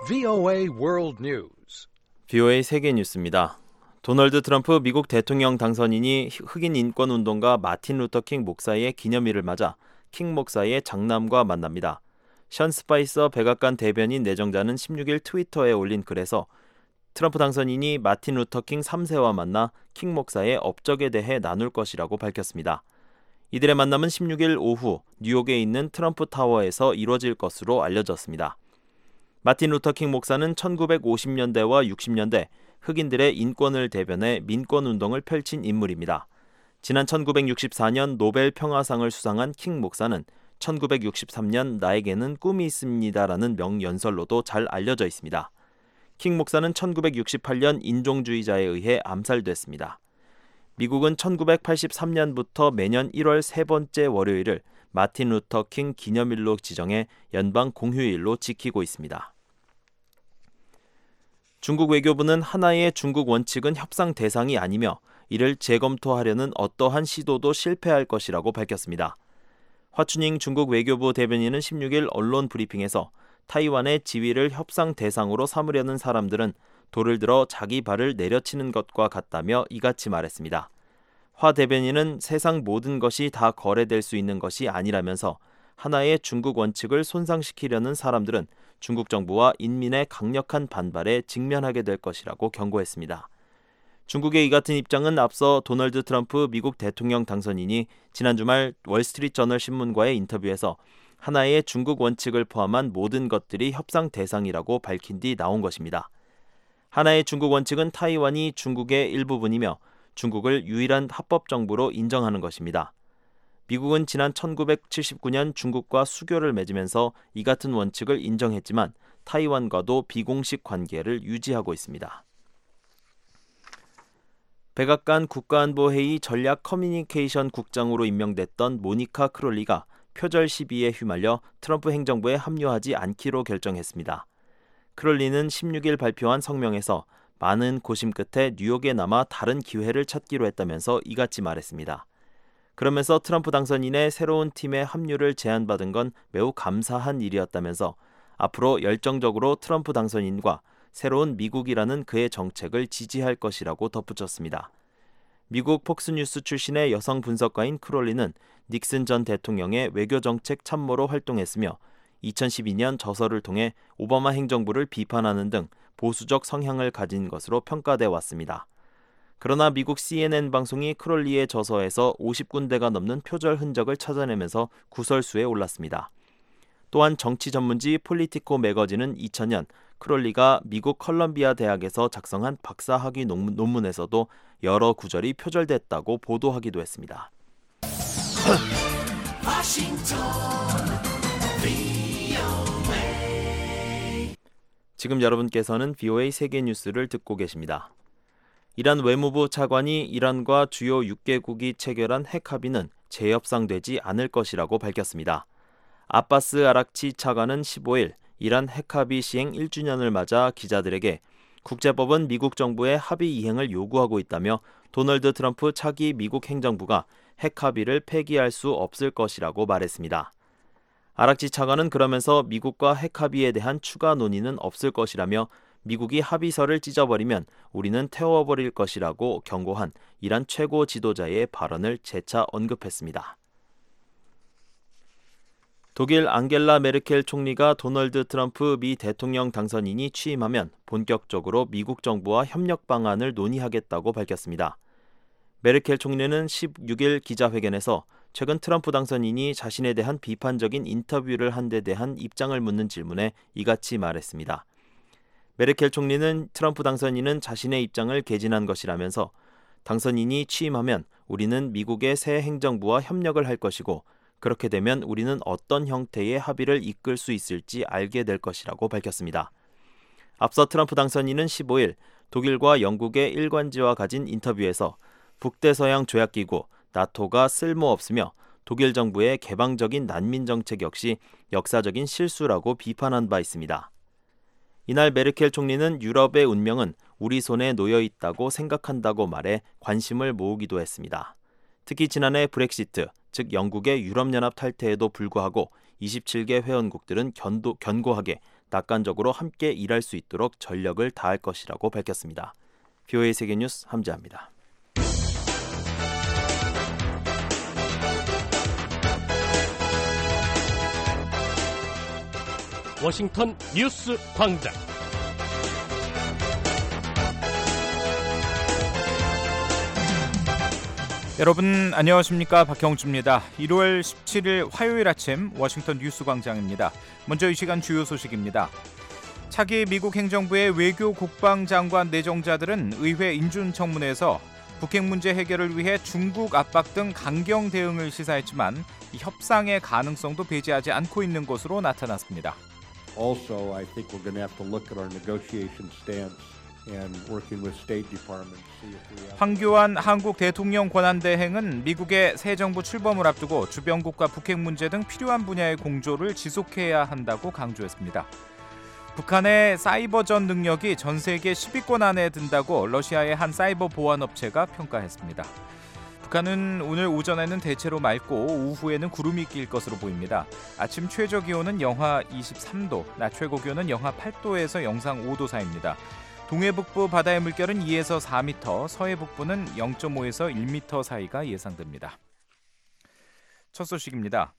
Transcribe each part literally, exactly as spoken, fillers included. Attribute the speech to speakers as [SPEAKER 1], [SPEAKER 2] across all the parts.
[SPEAKER 1] 브이오에이 World News.
[SPEAKER 2] 브이오에이 세계 뉴스입니다. 도널드 트럼프 미국 대통령 당선인이 흑인 인권 운동가 마틴 루터 킹 목사의 기념일을 맞아 킹 목사의 장남과 만납니다. 션 스파이서 백악관 대변인 내정자는 십육 일 트위터에 올린 글에서 트럼프 당선인이 마틴 루터 킹 삼 세와 만나 킹 목사의 업적에 대해 나눌 것이라고 밝혔습니다. 이들의 만남은 십육 일 오후 뉴욕에 있는 트럼프 타워에서 이뤄질 것으로 알려졌습니다. 마틴 루터 킹 목사는 천구백오십 년대와 육십 년대 흑인들의 인권을 대변해 민권운동을 펼친 인물입니다. 지난 천구백육십사 년 노벨 평화상을 수상한 킹 목사는 천구백육십삼 년 나에게는 꿈이 있습니다라는 명연설로도 잘 알려져 있습니다. 킹 목사는 천구백육십팔 년 인종주의자에 의해 암살됐습니다. 미국은 천구백팔십삼 년부터 매년 일월 세 번째 월요일을 마틴 루터 킹 기념일로 지정해 연방 공휴일로 지키고 있습니다. 중국 외교부는 하나의 중국 원칙은 협상 대상이 아니며 이를 재검토하려는 어떠한 시도도 실패할 것이라고 밝혔습니다. 화춘잉 중국 외교부 대변인은 십육 일 언론 브리핑에서 타이완의 지위를 협상 대상으로 삼으려는 사람들은 돌을 들어 자기 발을 내려치는 것과 같다며 이같이 말했습니다. 화 대변인은 세상 모든 것이 다 거래될 수 있는 것이 아니라면서 하나의 중국 원칙을 손상시키려는 사람들은 중국 정부와 인민의 강력한 반발에 직면하게 될 것이라고 경고했습니다. 중국의 이 같은 입장은 앞서 도널드 트럼프 미국 대통령 당선인이 지난 주말 월스트리트저널 신문과의 인터뷰에서 하나의 중국 원칙을 포함한 모든 것들이 협상 대상이라고 밝힌 뒤 나온 것입니다. 하나의 중국 원칙은 타이완이 중국의 일부분이며 중국을 유일한 합법 정부로 인정하는 것입니다. 미국은 지난 천구백칠십구 년 중국과 수교를 맺으면서 이 같은 원칙을 인정했지만 타이완과도 비공식 관계를 유지하고 있습니다. 백악관 국가안보회의 전략 커뮤니케이션 국장으로 임명됐던 모니카 크롤리가 표절 시비에 휘말려 트럼프 행정부에 합류하지 않기로 결정했습니다. 크롤리는 십육 일 발표한 성명에서 많은 고심 끝에 뉴욕에 남아 다른 기회를 찾기로 했다면서 이같이 말했습니다. 그러면서 트럼프 당선인의 새로운 팀에 합류를 제안받은 건 매우 감사한 일이었다면서 앞으로 열정적으로 트럼프 당선인과 새로운 미국이라는 그의 정책을 지지할 것이라고 덧붙였습니다. 미국 폭스뉴스 출신의 여성 분석가인 크롤리는 닉슨 전 대통령의 외교정책 참모로 활동했으며 이천십이 년 저서를 통해 오바마 행정부를 비판하는 등 보수적 성향을 가진 것으로 평가돼 왔습니다. 그러나 미국 씨엔엔 방송이 크롤리의 저서에서 오십 군데가 넘는 표절 흔적을 찾아내면서 구설수에 올랐습니다. 또한 정치 전문지 폴리티코 매거진은 이천 년 크롤리가 미국 컬럼비아 대학에서 작성한 박사학위 논문, 논문에서도 여러 구절이 표절됐다고 보도하기도 했습니다. 지금 여러분께서는 브이오에이 세계 뉴스를 듣고 계십니다. 이란 외무부 차관이 이란과 주요 육 개국이 체결한 핵 합의는 재협상되지 않을 것이라고 밝혔습니다. 아바스 아락치 차관은 십오 일 이란 핵 합의 시행 일 주년을 맞아 기자들에게 국제법은 미국 정부의 합의 이행을 요구하고 있다며 도널드 트럼프 차기 미국 행정부가 핵 합의를 폐기할 수 없을 것이라고 말했습니다. 아락치 차관은 그러면서 미국과 핵 합의에 대한 추가 논의는 없을 것이라며 미국이 합의서를 찢어버리면 우리는 태워버릴 것이라고 경고한 이란 최고 지도자의 발언을 재차 언급했습니다. 독일 앙겔라 메르켈 총리가 도널드 트럼프 미 대통령 당선인이 취임하면 본격적으로 미국 정부와 협력 방안을 논의하겠다고 밝혔습니다. 메르켈 총리는 십육 일 기자회견에서 최근 트럼프 당선인이 자신에 대한 비판적인 인터뷰를 한 데 대한 입장을 묻는 질문에 이같이 말했습니다. 메르켈 총리는 트럼프 당선인은 자신의 입장을 개진한 것이라면서 당선인이 취임하면 우리는 미국의 새 행정부와 협력을 할 것이고 그렇게 되면 우리는 어떤 형태의 합의를 이끌 수 있을지 알게 될 것이라고 밝혔습니다. 앞서 트럼프 당선인은 십오 일 독일과 영국의 일관지와 가진 인터뷰에서 북대서양 조약기구 나토가 쓸모없으며 독일 정부의 개방적인 난민 정책 역시 역사적인 실수라고 비판한 바 있습니다. 이날 메르켈 총리는 유럽의 운명은 우리 손에 놓여 있다고 생각한다고 말해 관심을 모으기도 했습니다. 특히 지난해 브렉시트, 즉 영국의 유럽연합 탈퇴에도 불구하고 이십칠 개 회원국들은 견도, 견고하게 낙관적으로 함께 일할 수 있도록 전력을 다할 것이라고 밝혔습니다. 브이오에이 세계뉴스 함재합니다.
[SPEAKER 3] 워싱턴 뉴스 광장.
[SPEAKER 4] 여러분 안녕하십니까, 박형주입니다. 일월 십칠일 화요일 아침 워싱턴 뉴스 광장입니다. 먼저 이 시간 주요 소식입니다. 차기 미국 행정부의 외교 국방장관 내정자들은 의회 인준청문회에서 북핵 문제 해결을 위해 중국 압박 등 강경 대응을 시사했지만 협상의 가능성도 배제하지 않고 있는 것으로 나타났습니다.
[SPEAKER 5] Also, I think we're going to have to look at our negotiation stance and working with State Department.
[SPEAKER 4] 황교안 한국 대통령 권한대행은 미국의 새 정부 출범을 앞두고 주변국과 북핵 문제 등 필요한 분야의 공조를 지속해야 한다고 강조했습니다. 북한의 사이버전 능력이 전 세계 십 위권 안에 든다고 러시아의 한 사이버 보안업체가 평가했습니다. 북한은 오늘 오전에는 대체로 맑고 오후에는 구름이 낄 것으로 보입니다. 아침 최저 기온은 영하 이십삼 도, 낮 최고 기온은 영하 팔 도에서 영상 오 도 사이입니다. 동해북부 바다의 물결은 이에서 사 미터, 서해북부는 영 점 오에서 일 미터 사이가 예상됩니다. 첫 소식입니다.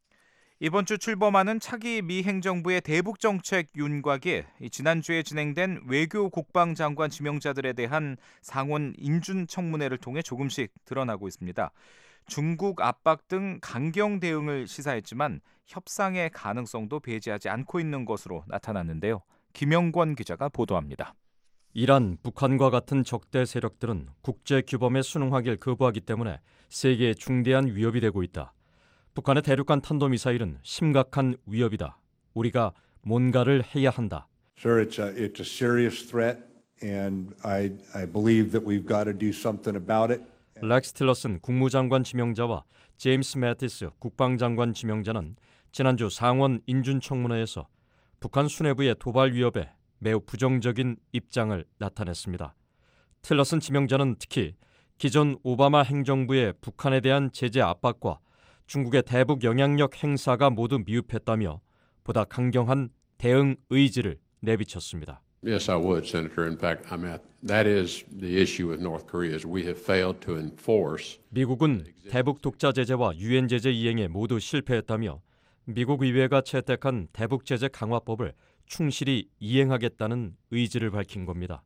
[SPEAKER 4] 이번 주 출범하는 차기 미 행정부의 대북정책 윤곽이 지난주에 진행된 외교 국방장관 지명자들에 대한 상원 인준청문회를 통해 조금씩 드러나고 있습니다. 중국 압박 등 강경 대응을 시사했지만 협상의 가능성도 배제하지 않고 있는 것으로 나타났는데요. 김영권 기자가 보도합니다.
[SPEAKER 6] 이란, 북한과 같은 적대 세력들은 국제 규범에 순응하길 거부하기 때문에 세계에 중대한 위협이 되고 있다. 북한의 대륙간 탄도미사일은 심각한 위협이다. 우리가 뭔가를 해야 한다.
[SPEAKER 5] Sir, it's a, it's a serious threat, and I, I believe that we've got to do something about it.
[SPEAKER 6] 렉스 틸러슨 국무장관 지명자와 제임스 매티스 국방장관 지명자는 지난주 상원 인준청문회에서 북한 수뇌부의 도발 위협에 매우 부정적인 입장을 나타냈습니다. 틸러슨 지명자는 특히 기존 오바마 행정부의 북한에 대한 제재 압박과 중국의 대북 영향력 행사가 모두 미흡했다며 보다 강경한 대응 의지를 내비쳤습니다.
[SPEAKER 7] Yes, I would, Senator. In fact, I mean that is the issue with North Korea is we have failed to enforce.
[SPEAKER 6] 미국은 대북 독자 제재와 유엔 제재 이행에 모두 실패했다며 미국 의회가 채택한 대북 제재 강화법을 충실히 이행하겠다는 의지를 밝힌 겁니다.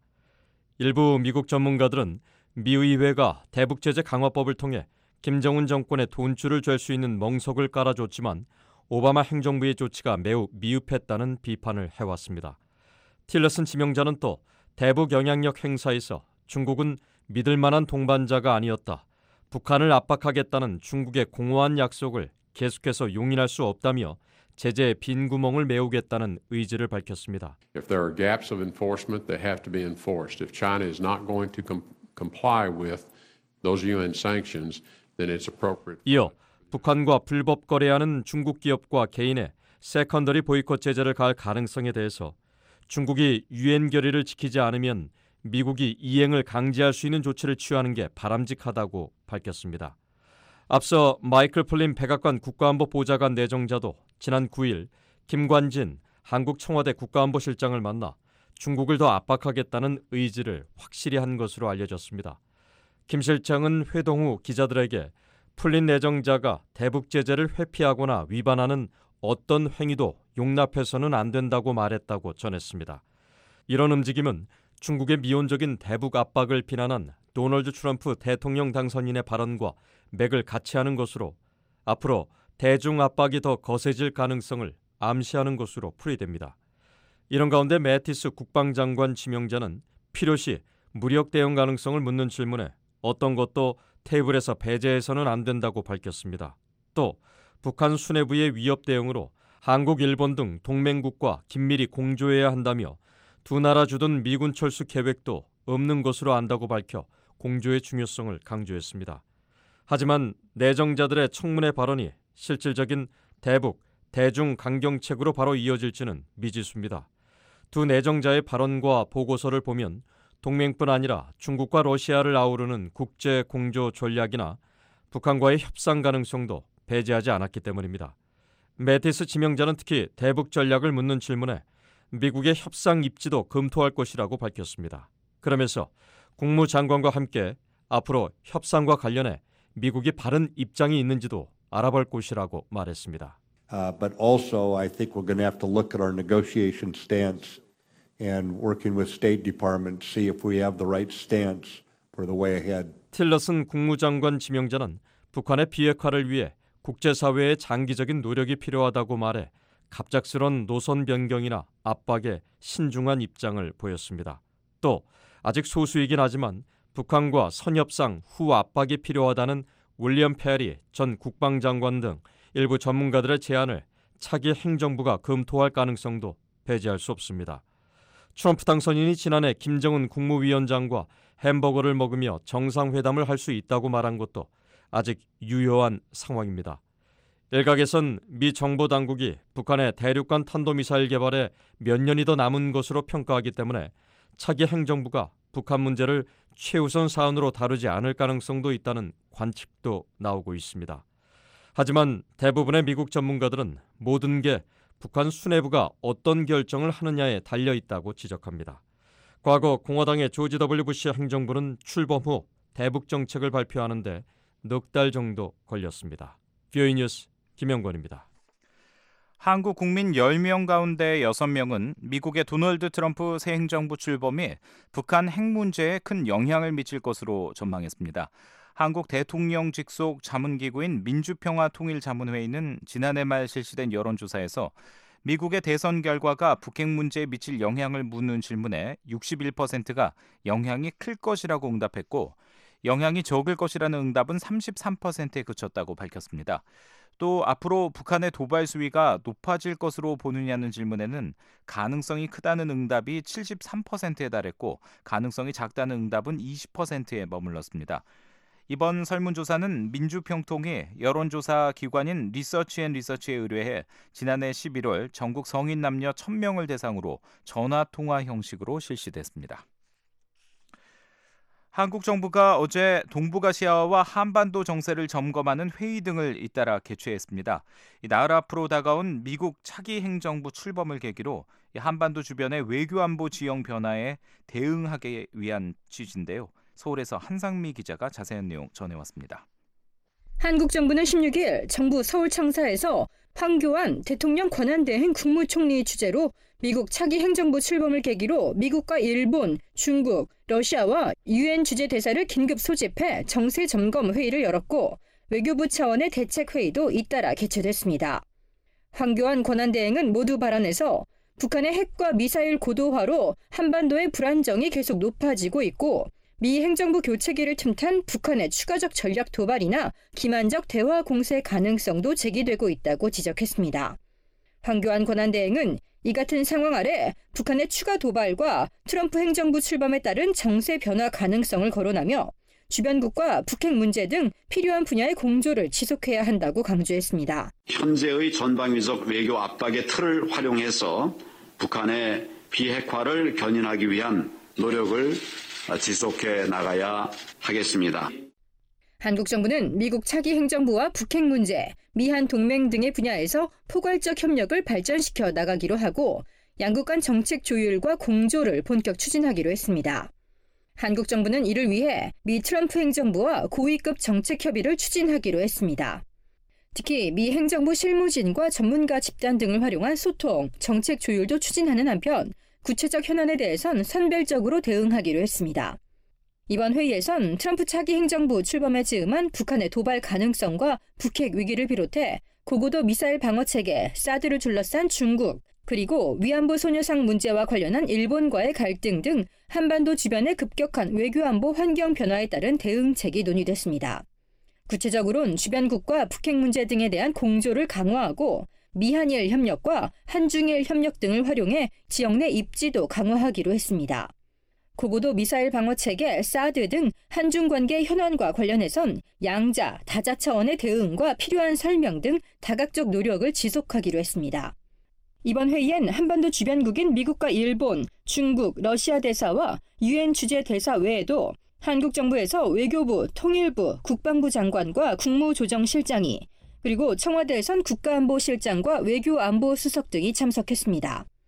[SPEAKER 6] 일부 미국 전문가들은 미 의회가 대북 제재 강화법을 통해 김정은 정권의 돈줄을 잴 수 있는 멍석을 깔아줬지만 오바마 행정부의 조치가 매우 미흡했다는 비판을 해왔습니다. 틸러슨 지명자는 또 대북 영향력 행사에서 중국은 믿을 만한 동반자가 아니었다. 북한을 압박하겠다는 중국의 공허한 약속을 계속해서 용인할 수 없다며 제재의 빈 구멍을 메우겠다는 의지를 밝혔습니다.
[SPEAKER 7] If there are gaps of enforcement, they have to be enforced. If China is not going to com- comply with those 유엔 sanctions, then it's appropriate.
[SPEAKER 6] 이어 북한과 불법 거래하는 중국 기업과 개인의 세컨더리 보이콧 제재를 가할 가능성에 대해서 중국이 유엔 결의를 지키지 않으면 미국이 이행을 강제할 수 있는 조치를 취하는 게 바람직하다고 밝혔습니다. 앞서 마이클 플린 백악관 국가안보 보좌관 내정자도 지난 구일 김관진 한국 청와대 국가안보실장을 만나 중국을 더 압박하겠다는 의지를 확실히 한 것으로 알려졌습니다. 김 실장은 회동 후 기자들에게 플린 내정자가 대북 제재를 회피하거나 위반하는 어떤 행위도 용납해서는 안 된다고 말했다고 전했습니다. 이런 움직임은 중국의 미온적인 대북 압박을 비난한 도널드 트럼프 대통령 당선인의 발언과 맥을 같이 하는 것으로 앞으로 대중 압박이 더 거세질 가능성을 암시하는 것으로 풀이됩니다. 이런 가운데 매티스 국방장관 지명자는 필요시 무력 대응 가능성을 묻는 질문에 어떤 것도 테이블에서 배제해서는 안 된다고 밝혔습니다. 또 북한 수뇌부의 위협 대응으로 한국, 일본 등 동맹국과 긴밀히 공조해야 한다며 두 나라 주둔 미군 철수 계획도 없는 것으로 안다고 밝혀 공조의 중요성을 강조했습니다. 하지만 내정자들의 청문회 발언이 실질적인 대북, 대중 강경책으로 바로 이어질지는 미지수입니다. 두 내정자의 발언과 보고서를 보면 동맹뿐 아니라 중국과 러시아를 아우르는 국제 공조 전략이나 북한과의 협상 가능성도 배제하지 않았기 때문입니다. 매티스 지명자는 특히 대북 전략을 묻는 질문에 미국의 협상 입지도 검토할 것이라고 밝혔습니다. 그러면서 국무장관과 함께 앞으로 협상과 관련해 미국이 바른 입장이 있는지도 알아볼 것이라고 말했습니다.
[SPEAKER 5] Uh, but also, I think we're going to have to look at our negotiation stance and working with State Department, see if we have the right stance for the way ahead.
[SPEAKER 6] 틸러슨 국무장관 지명자는 북한의 비핵화를 위해 국제사회의 장기적인 노력이 필요하다고 말해 갑작스런 노선 변경이나 압박에 신중한 입장을 보였습니다. 또 아직 소수이긴 하지만 북한과 선협상 후 압박이 필요하다는 윌리엄 페리 전 국방장관 등 일부 전문가들의 제안을 차기 행정부가 검토할 가능성도 배제할 수 없습니다. 트럼프 당선인이 지난해 김정은 국무위원장과 햄버거를 먹으며 정상회담을 할 수 있다고 말한 것도 아직 유효한 상황입니다. 일각에선 미 정보 당국이 북한의 대륙간 탄도미사일 개발에 몇 년이 더 남은 것으로 평가하기 때문에 차기 행정부가 북한 문제를 최우선 사안으로 다루지 않을 가능성도 있다는 관측도 나오고 있습니다. 하지만 대부분의 미국 전문가들은 모든 게 북한 수뇌부가 어떤 결정을 하느냐에 달려있다고 지적합니다. 과거 공화당의 조지 더블유 부시 행정부는 출범 후 대북 정책을 발표하는데 넉 달 정도 걸렸습니다. 비오이 뉴스 김영권입니다.
[SPEAKER 4] 한국 국민 열 명 가운데 여섯 명은 미국의 도널드 트럼프 새 행정부 출범이 북한 핵 문제에 큰 영향을 미칠 것으로 전망했습니다. 한국 대통령 직속 자문기구인 민주평화통일자문회의는 지난해 말 실시된 여론조사에서 미국의 대선 결과가 북핵 문제에 미칠 영향을 묻는 질문에 육십일 퍼센트가 영향이 클 것이라고 응답했고 영향이 적을 것이라는 응답은 삼십삼 퍼센트에 그쳤다고 밝혔습니다. 또 앞으로 북한의 도발 수위가 높아질 것으로 보느냐는 질문에는 가능성이 크다는 응답이 칠십삼 퍼센트에 달했고 가능성이 작다는 응답은 이십 퍼센트에 머물렀습니다. 이번 설문조사는 민주평통이 여론조사 기관인 리서치앤리서치에 의뢰해 지난해 십일월 전국 성인 남녀 천 명을 대상으로 전화통화 형식으로 실시됐습니다. 한국 정부가 어제 동북아시아와 한반도 정세를 점검하는 회의 등을 잇따라 개최했습니다. 나흘 앞으로 다가온 미국 차기 행정부 출범을 계기로 한반도 주변의 외교안보 지형 변화에 대응하기 위한 취지인데요. 서울에서 한상미 기자가 자세한 내용 전해왔습니다.
[SPEAKER 8] 한국 정부는 십육 일 정부 서울 청사에서 황교안 대통령 권한대행 국무총리 주재로 미국 차기 행정부 출범을 계기로 미국과 일본, 중국, 러시아와 유엔 주재 대사를 긴급 소집해 정세 점검 회의를 열었고 외교부 차원의 대책 회의도 잇따라 개최됐습니다. 황교안 권한대행은 모두 발언에서 북한의 핵과 미사일 고도화로 한반도의 불안정이 계속 높아지고 있고 미 행정부 교체기를 틈탄 북한의 추가적 전략 도발이나 기만적 대화 공세 가능성도 제기되고 있다고 지적했습니다. 황교안 권한대행은 이 같은 상황 아래 북한의 추가 도발과 트럼프 행정부 출범에 따른 정세 변화 가능성을 거론하며 주변국과 북핵 문제 등 필요한 분야의 공조를 지속해야 한다고 강조했습니다.
[SPEAKER 9] 현재의 전방위적 외교 압박의 틀을 활용해서 북한의 비핵화를 견인하기 위한 노력을 지속해 나가야 하겠습니다.
[SPEAKER 8] 한국 정부는 미국 차기 행정부와 북핵 문제, 미한 동맹 등의 분야에서 포괄적 협력을 발전시켜 나가기로 하고 양국 간 정책 조율과 공조를 본격 추진하기로 했습니다. 한국 정부는 이를 위해 미 트럼프 행정부와 고위급 정책 협의를 추진하기로 했습니다. 특히 미 행정부 실무진과 전문가 집단 등을 활용한 소통, 정책 조율도 추진하는 한편 구체적 현안에 대해선 선별적으로 대응하기로 했습니다. 이번 회의에선 트럼프 차기 행정부 출범에 즈음한 북한의 도발 가능성과 북핵 위기를 비롯해 고고도 미사일 방어체계, 사드를 둘러싼 중국, 그리고 위안부 소녀상 문제와 관련한 일본과의 갈등 등 한반도 주변의 급격한 외교안보 환경 변화에 따른 대응책이 논의됐습니다. 구체적으로는 주변국과 북핵 문제 등에 대한 공조를 강화하고 미한일 협력과 한중일 협력 등을 활용해 지역 내 입지도 강화하기로 했습니다. 고고도 미사일 방어체계, 사드 등 한중 관계 현안과 관련해선 양자, 다자 차원의 대응과 필요한 설명 등 다각적 노력을 지속하기로 했습니다. 이번 회의엔 한반도 주변국인 미국과 일본, 중국, 러시아 대사와 유엔 주재 대사 외에도 한국 정부에서 외교부, 통일부, 국방부 장관과 국무조정실장이 그리고 청와대에선 국가안보실장과 외교안보수석 등이 참석했습니다.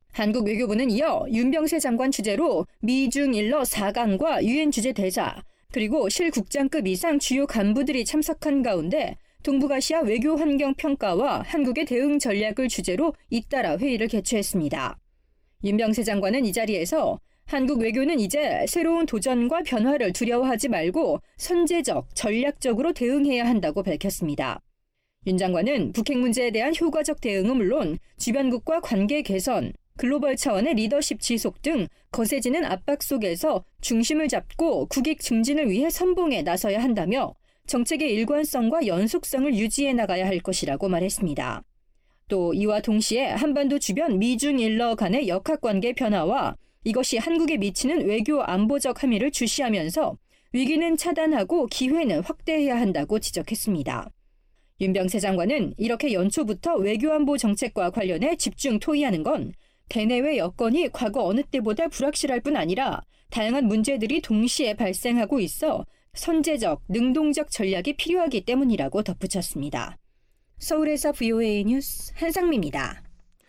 [SPEAKER 8] 한국 외교부는 이어 윤병세 장관 주재로 미중일러 사 강과 유엔 주재 대사 그리고 실국장급 이상 주요 간부들이 참석한 가운데 동북아시아 외교 환경 평가와 한국의 대응 전략을 주제로 잇따라 회의를 개최했습니다. 윤병세 장관은 이 자리에서 한국 외교는 이제 새로운 도전과 변화를 두려워하지 말고 선제적, 전략적으로 대응해야 한다고 밝혔습니다. 윤 장관은 북핵 문제에 대한 효과적 대응은 물론 주변국과 관계 개선, 글로벌 차원의 리더십 지속 등 거세지는 압박 속에서 중심을 잡고 국익 증진을 위해 선봉에 나서야 한다며 정책의 일관성과 연속성을 유지해 나가야 할 것이라고 말했습니다. 또 이와 동시에 한반도 주변 미중일러 간의 역학관계 변화와 이것이 한국에 미치는 외교 안보적 함의를 주시하면서 위기는 차단하고 기회는 확대해야 한다고 지적했습니다. 윤병세 장관은 이렇게 연초부터 외교안보 정책과 관련해 집중 토의하는 건 대내외 여건이 과거 어느 때보다 불확실할 뿐 아니라 다양한 문제들이 동시에 발생하고 있어 선제적, 능동적 전략이 필요하기 때문이라고 덧붙였습니다. 서울에서 브이오에이 뉴스 한상미입니다.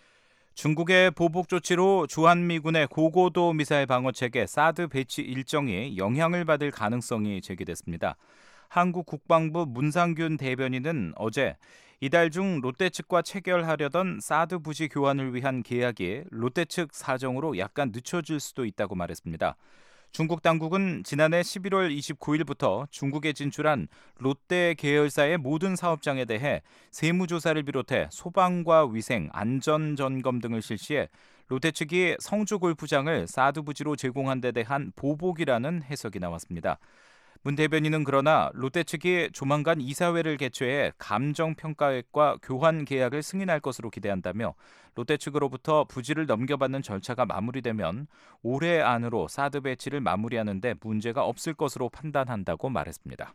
[SPEAKER 4] 중국의 보복 조치로 주한미군의 고고도 미사일 방어체계 사드 배치 일정이 영향을 받을 가능성이 제기됐습니다. 한국 국방부 문상균 대변인은 어제 이달 중 롯데 측과 체결하려던 사드 부지 교환을 위한 계약이 롯데 측 사정으로 약간 늦춰질 수도 있다고 말했습니다. 중국 당국은 지난해 십일월 이십구일부터 중국에 진출한 롯데 계열사의 모든 사업장에 대해 세무조사를 비롯해 소방과 위생, 안전 점검 등을 실시해 롯데 측이 성주 골프장을 사드 부지로 제공한 데 대한 보복이라는 해석이 나왔습니다. 문 대변인은 그러나 롯데 측이 조만간 이사회를 개최해 감정평가액과 교환 계약을 승인할 것으로 기대한다며 롯데 측으로부터 부지를 넘겨받는 절차가 마무리되면 올해 안으로 사드 배치를 마무리하는 데 문제가 없을 것으로 판단한다고 말했습니다.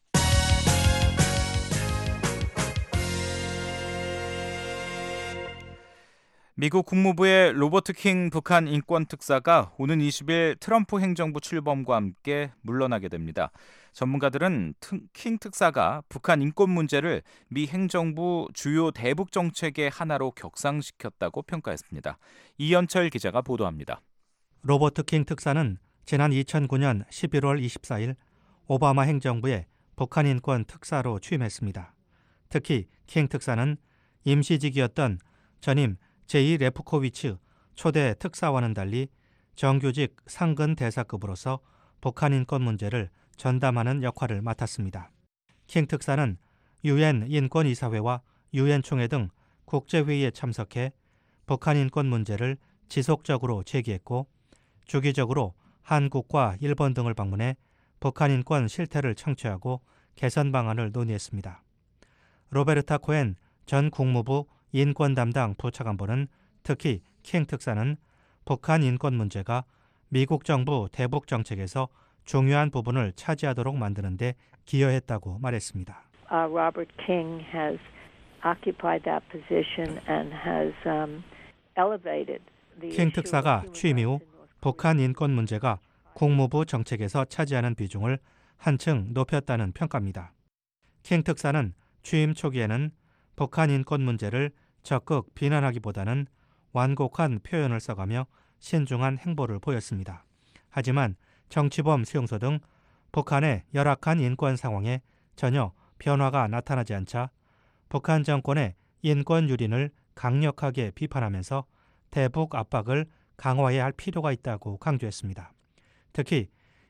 [SPEAKER 4] 미국 국무부의 로버트 킹 북한 인권특사가 오는 이십일 트럼프 행정부 출범과 함께 물러나게 됩니다. 전문가들은 킹 특사가 북한 인권 문제를 미 행정부 주요 대북 정책의 하나로 격상시켰다고 평가했습니다. 이현철 기자가 보도합니다.
[SPEAKER 10] 로버트 킹 특사는 지난 이천구년 십일월 이십사일 오바마 행정부의 북한 인권 특사로 취임했습니다. 특히 킹 특사는 임시직이었던 전임 제이 레프코비츠 초대 특사와는 달리 정규직 상근 대사급으로서 북한 인권 문제를 전담하는 역할을 맡았습니다. 킹 특사는 유엔 인권이사회와 유엔 총회 등 국제회의에 참석해 북한 인권 문제를 지속적으로 제기했고 주기적으로 한국과 일본 등을 방문해 북한 인권 실태를 청취하고 개선 방안을 논의했습니다. 로베르타 코엔 전 국무부 인권 담당 부차관보는 특히 킹 특사는 북한 인권 문제가 미국 정부 대북 정책에서 중요한 부분을 차지하도록 만드는 데 기여했다고 말했습니다.
[SPEAKER 11] Uh, Robert King has occupied that position and has um, elevated the
[SPEAKER 10] 킹 특사가 취임 이후 북한 인권 문제가 국무부 정책에서 차지하는 비중을 한층 높였다는 평가입니다. 킹 특사는 취임 초기에는 북한 인권 문제를 적극 비난하기보다는 완곡한 표현을 써가며 신중한 행보를 보였습니다. 하지만 정치범 수용소 등 북한의 열악한 인권 상황에 전혀 변화가 나타나지 않자 북한 정권의 인권 유린을 강력하게 비판하면서 대북 압박을 강화해야 할 필요가 있다고 강조했습니다. 특히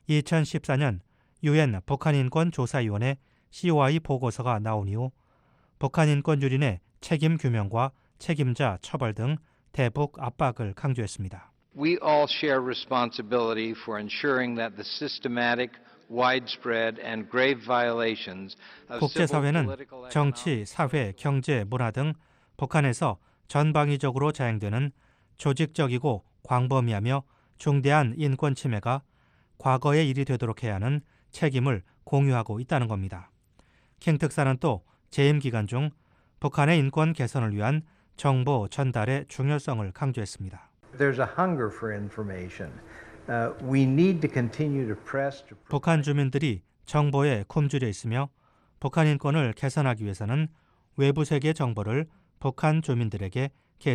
[SPEAKER 10] 이천십사년 유엔 북한인권조사위원회 씨오아이 보고서가 나온 이후 북한 인권 유린의 책임 규명과 책임자 처벌 등 대북 압박을 강조했습니다.
[SPEAKER 12] We all share responsibility for ensuring that the systematic, widespread and grave violations of
[SPEAKER 10] 국제사회는 정치, 사회, 경제, 문화 등 북한에서 전방위적으로 자행되는 조직적이고 광범위하며 중대한 인권 침해가 과거의 일이 되도록 해야 하는 책임을 공유하고 있다는 겁니다. 킹 특사는 또 재임 기간 중 북한의 인권 개선을 위한 정보 전달의 중요성을 강조했습니다.
[SPEAKER 13] There's a hunger for information. Uh, we need to continue to press to...
[SPEAKER 10] 북한 주민들이 정보에 굶주려 있으며 북한 인권을 개선하기 위해서는 외부 세계 정보를 북한 주민들에게 계속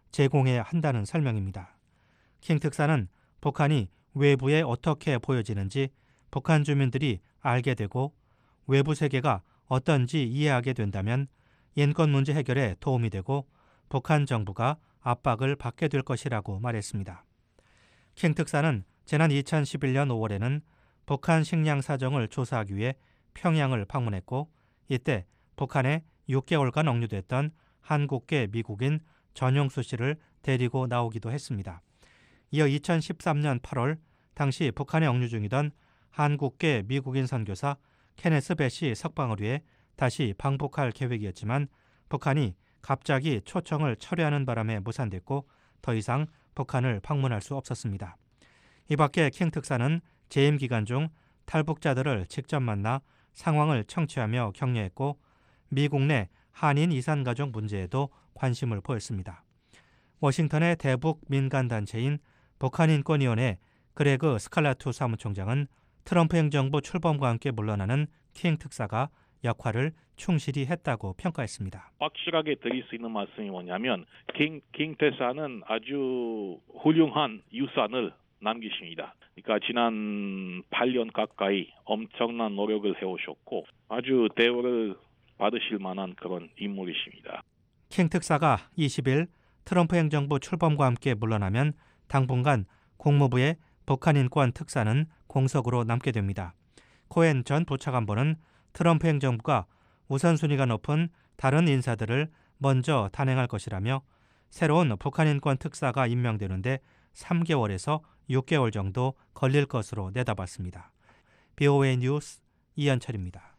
[SPEAKER 10] 제공해야 한다는 설명입니다. 킹 특사는 북한이 외부에 어떻게 보여지는지 북한 주민들이 알게 되고 외부 세계가 어떤지 이해하게 된다면 인권 문제 해결에 도움이 되고 북한 정부가 압박을 받게 될 것이라고 말했습니다. 킹 특사는 지난 이천십일 년 오월에는 북한 식량 사정을 조사하기 위해 평양을 방문했고 이때 북한에 육 개월간 억류됐던 한국계 미국인 전용수 씨를 데리고 나오기도 했습니다. 이어 이천십삼 년 팔월 당시 북한에 억류 중이던 한국계 미국인 선교사 케네스 배시 석방을 위해 다시 방북할 계획이었지만 북한이 갑자기 초청을 철회하는 바람에 무산됐고 더 이상 북한을 방문할 수 없었습니다. 이 밖에 킹 특사는 재임 기간 중 탈북자들을 직접 만나 상황을 청취하며 격려했고 미국 내 한인 이산가족 문제에도 관심을 보였습니다. 워싱턴의 대북 민간단체인 북한인권위원회 그레그 스칼라투 사무총장은 트럼프 행정부 출범과 함께 물러나는 킹 특사가 역할을 충실히 했다고 평가했습니다.
[SPEAKER 14] 확실하게 드릴 수 있는 말씀이 뭐냐면 킹, 킹 특사는 아주 훌륭한 유산을 남기십니다. 그러니까 지난 팔 년 가까이 엄청난 노력을 해오셨고 아주 대우를 받으실 만한 그런 인물이십니다.
[SPEAKER 10] 킹 특사가 이십 일 트럼프 행정부 출범과 함께 물러나면 당분간 국무부의 북한인권 특사는 공석으로 남게 됩니다. 코엔 전 부차관보는 트럼프 행정부가 우선순위가 높은 다른 인사들을 먼저 단행할 것이라며 새로운 북한인권 특사가 임명되는데 삼 개월에서 육 개월 정도 걸릴 것으로 내다봤습니다. 비오에이 뉴스 이현철입니다.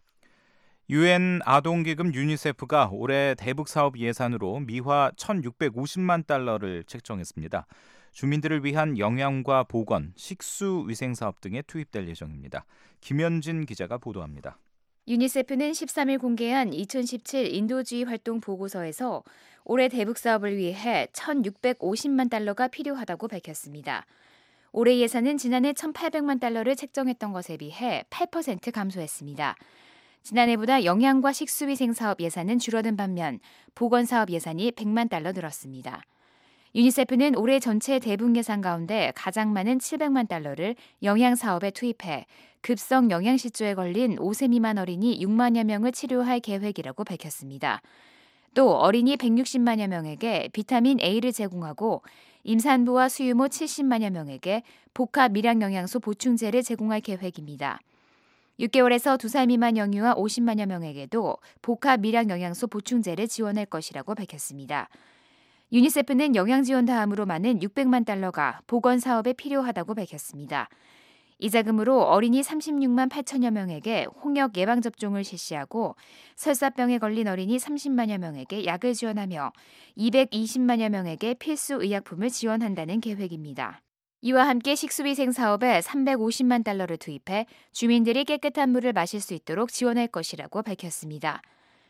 [SPEAKER 4] 유엔 아동기금 유니세프가 올해 대북 사업 예산으로 미화 천육백오십만 달러를 책정했습니다. 주민들을 위한 영양과 보건, 식수 위생 사업 등에 투입될 예정입니다. 김현진 기자가 보도합니다.
[SPEAKER 15] 유니세프는 십삼 일 공개한 이천십칠 인도주의 활동 보고서에서 올해 대북 사업을 위해 천육백오십만 달러가 필요하다고 밝혔습니다. 올해 예산은 지난해 천팔백만 달러를 책정했던 것에 비해 팔 퍼센트 감소했습니다. 지난해보다 영양과 식수위생 사업 예산은 줄어든 반면 보건 사업 예산이 백만 달러 늘었습니다. 유니세프는 올해 전체 대북 예산 가운데 가장 많은 칠백만 달러를 영양 사업에 투입해 급성 영양실조에 걸린 오 세 미만 어린이 육만여 명을 치료할 계획이라고 밝혔습니다. 또 어린이 백육십만여 명에게 비타민 A를 제공하고 임산부와 수유모 칠십만여 명에게 복합 밀양영양소 보충제를 제공할 계획입니다. 육 개월에서 두 살 미만 영유아 오십만여 명에게도 복합 밀양영양소 보충제를 지원할 것이라고 밝혔습니다. 유니세프는 영양 지원 다음으로 많은 육백만 달러가 보건 사업에 필요하다고 밝혔습니다. 이 자금으로 어린이 삼십육만 팔천여 명에게 홍역 예방접종을 실시하고 설사병에 걸린 어린이 삼십만여 명에게 약을 지원하며 이백이십만여 명에게 필수 의약품을 지원한다는 계획입니다. 이와 함께 식수위생 사업에 삼백오십만 달러를 투입해 주민들이 깨끗한 물을 마실 수 있도록 지원할 것이라고 밝혔습니다.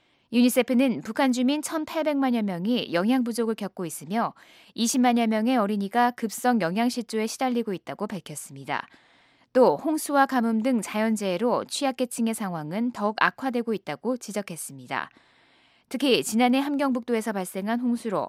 [SPEAKER 15] 유니세프는 북한 주민 천팔백만여 명이 영양 부족을 겪고 있으며 이십만여 명의 어린이가 급성 영양실조에 시달리고 있다고 밝혔습니다. 또 홍수와 가뭄 등 자연재해로 취약계층의 상황은 더욱 악화되고 있다고 지적했습니다. 특히 지난해 함경북도에서 발생한 홍수로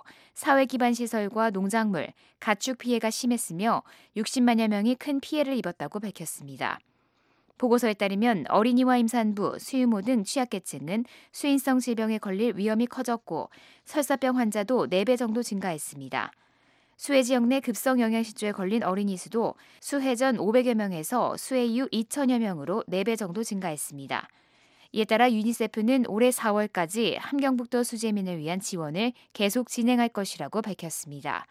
[SPEAKER 15] 사회기반시설과 농작물, 가축 피해가 심했으며 육십만여 명이 큰 피해를 입었다고 밝혔습니다. 보고서에 따르면 어린이와 임산부, 수유모 등 취약계층은 수인성 질병에 걸릴 위험이 커졌고 설사병 환자도 네 배 정도 증가했습니다. 수해 지역 내 급성 영양실조에 걸린 어린이 수도 수해 전 오백여 명에서 수해 이후 이천여 명으로 네 배 정도 증가했습니다. 이에 따라 유니세프는 올해 사월까지 함경북도 수재민을 위한 지원을 계속 진행할 것이라고 밝혔습니다.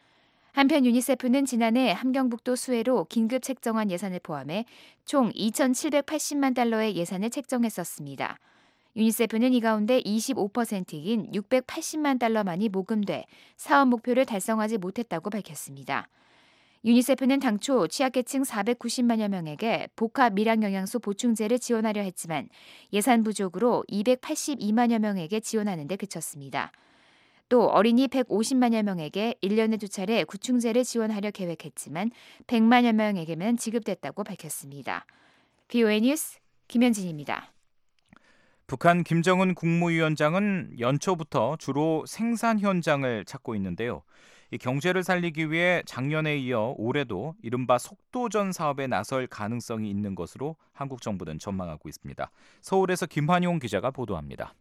[SPEAKER 15] 한편 유니세프는 지난해 함경북도 수해로 긴급 책정한 예산을 포함해 총 이천칠백팔십만 달러의 예산을 책정했었습니다. 유니세프는 이 가운데 이십오 퍼센트인 육백팔십만 달러만이 모금돼 사업 목표를 달성하지 못했다고 밝혔습니다. 유니세프는 당초 취약계층 사백구십만여 명에게 복합 밀양영양소 보충제를 지원하려 했지만 예산 부족으로 이백팔십이만여 명에게 지원하는 데 그쳤습니다. 또 어린이 백오십만여 명에게 일 년에 두 차례 구충제를 지원하려 계획했지만 백만여 명에게만 지급됐다고 밝혔습니다. 비오에이 뉴스 김현진입니다.
[SPEAKER 4] 북한 김정은 국무위원장은 연초부터 주로 생산 현장을 찾고 있는데요. 이 경제를 살리기 위해 작년에 이어 올해도 이른바 속도전 사업에 나설 가능성이 있는 것으로 한국 정부는 전망하고 있습니다. 서울에서 김환용 기자가 보도합니다.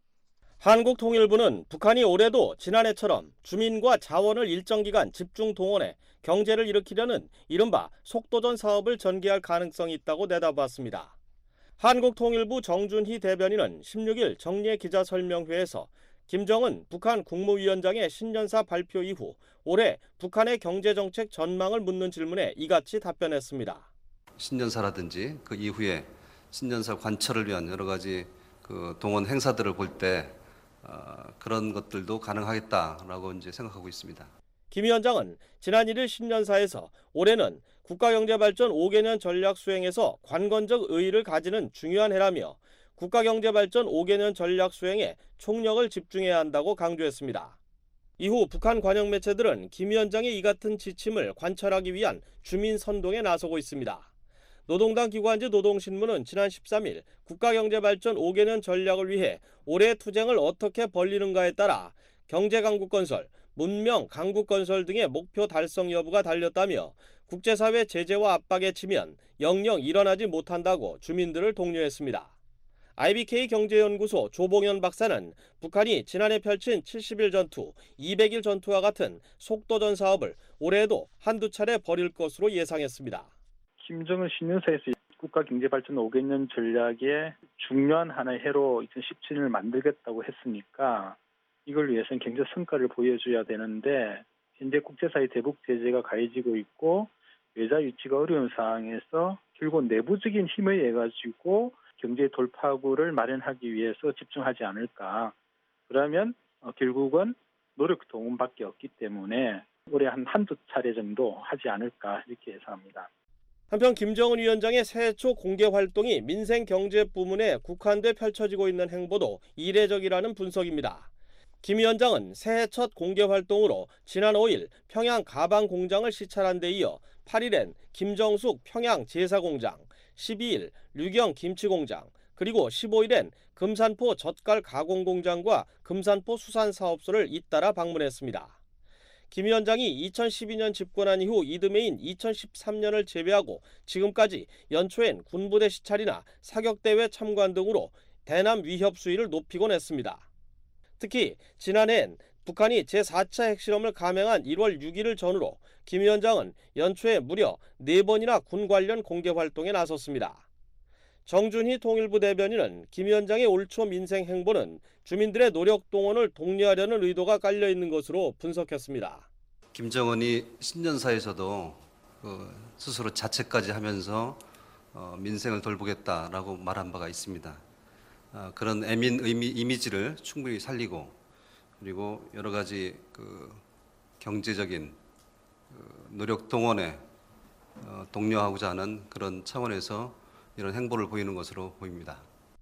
[SPEAKER 16] 한국통일부는 북한이 올해도 지난해처럼 주민과 자원을 일정 기간 집중 동원해 경제를 일으키려는 이른바 속도전 사업을 전개할 가능성이 있다고 내다봤습니다. 한국통일부 정준희 대변인은 십육 일 정례 기자설명회에서 김정은 북한 국무위원장의 신년사 발표 이후 올해 북한의 경제정책 전망을 묻는 질문에 이같이 답변했습니다.
[SPEAKER 17] 신년사라든지 그 이후에 신년사 관철을 위한 여러 가지 그 동원 행사들을 볼 때 어, 그런 것들도 가능하겠다라고 이제 생각하고 있습니다.
[SPEAKER 16] 김 위원장은 지난 일 일 신년사에서 올해는 국가경제발전 오 개년 전략 수행에서 관건적 의의를 가지는 중요한 해라며 국가경제발전 오 개년 전략 수행에 총력을 집중해야 한다고 강조했습니다. 이후 북한 관영 매체들은 김 위원장의 이 같은 지침을 관철하기 위한 주민 선동에 나서고 있습니다. 노동당 기관지 노동신문은 지난 십삼 일 국가경제발전 오 개년 전략을 위해 올해 투쟁을 어떻게 벌리는가에 따라 경제강국건설, 문명 강국건설 등의 목표 달성 여부가 달렸다며 국제사회 제재와 압박에 치면 영영 일어나지 못한다고 주민들을 독려했습니다. 아이비케이 경제연구소 조봉현 박사는 북한이 지난해 펼친 칠십 일 전투, 이백 일 전투와 같은 속도전 사업을 올해에도 한두 차례 벌일 것으로 예상했습니다.
[SPEAKER 18] 김정은 신년사에서 국가경제발전 오 개년 전략의 중요한 하나의 해로 이천십칠 년을 만들겠다고 했으니까 이걸 위해서는 경제 성과를 보여줘야 되는데 현재 국제사회 대북 제재가 가해지고 있고 외자 유치가 어려운 상황에서 결국 내부적인 힘에 의해 가지고 경제 돌파구를 마련하기 위해서 집중하지 않을까. 그러면 결국은 노력 동원밖에 없기 때문에 올해 한 한두 차례 정도 하지 않을까 이렇게 예상합니다.
[SPEAKER 16] 한편 김정은 위원장의 새해 초 공개 활동이 민생 경제 부문에 국한돼 펼쳐지고 있는 행보도 이례적이라는 분석입니다. 김 위원장은 새해 첫 공개 활동으로 지난 오 일 평양 가방 공장을 시찰한 데 이어 팔 일엔 김정숙 평양 제사공장, 십이 일 류경 김치공장, 그리고 십오 일엔 금산포 젓갈 가공공장과 금산포 수산사업소를 잇따라 방문했습니다. 김 위원장이 이천십이 년 집권한 이후 이듬해인 이천십삼 년을 제외하고 지금까지 연초엔 군부대 시찰이나 사격대회 참관 등으로 대남 위협 수위를 높이곤 했습니다. 특히 지난해엔 북한이 제사 차 핵실험을 감행한 일월 육 일을 전후로 김 위원장은 연초에 무려 네 번이나 군 관련 공개 활동에 나섰습니다. 정준희 통일부 대변인은 김 위원장의 올초 민생 행보는 주민들의 노력 동원을 독려하려는 의도가 깔려 있는 것으로 분석했습니다.
[SPEAKER 17] 김정은이 신년사에서도 그 스스로 자책까지 하면서 어, 민생을 돌보겠다라고 말한 바가 있습니다. 어, 그런 애민 의미, 이미지를 충분히 살리고 그리고 여러 가지 그 경제적인 그 노력 동원에 어, 독려하고자 하는 그런 차원에서 이런 행보를 보이는 것으로 보입니다.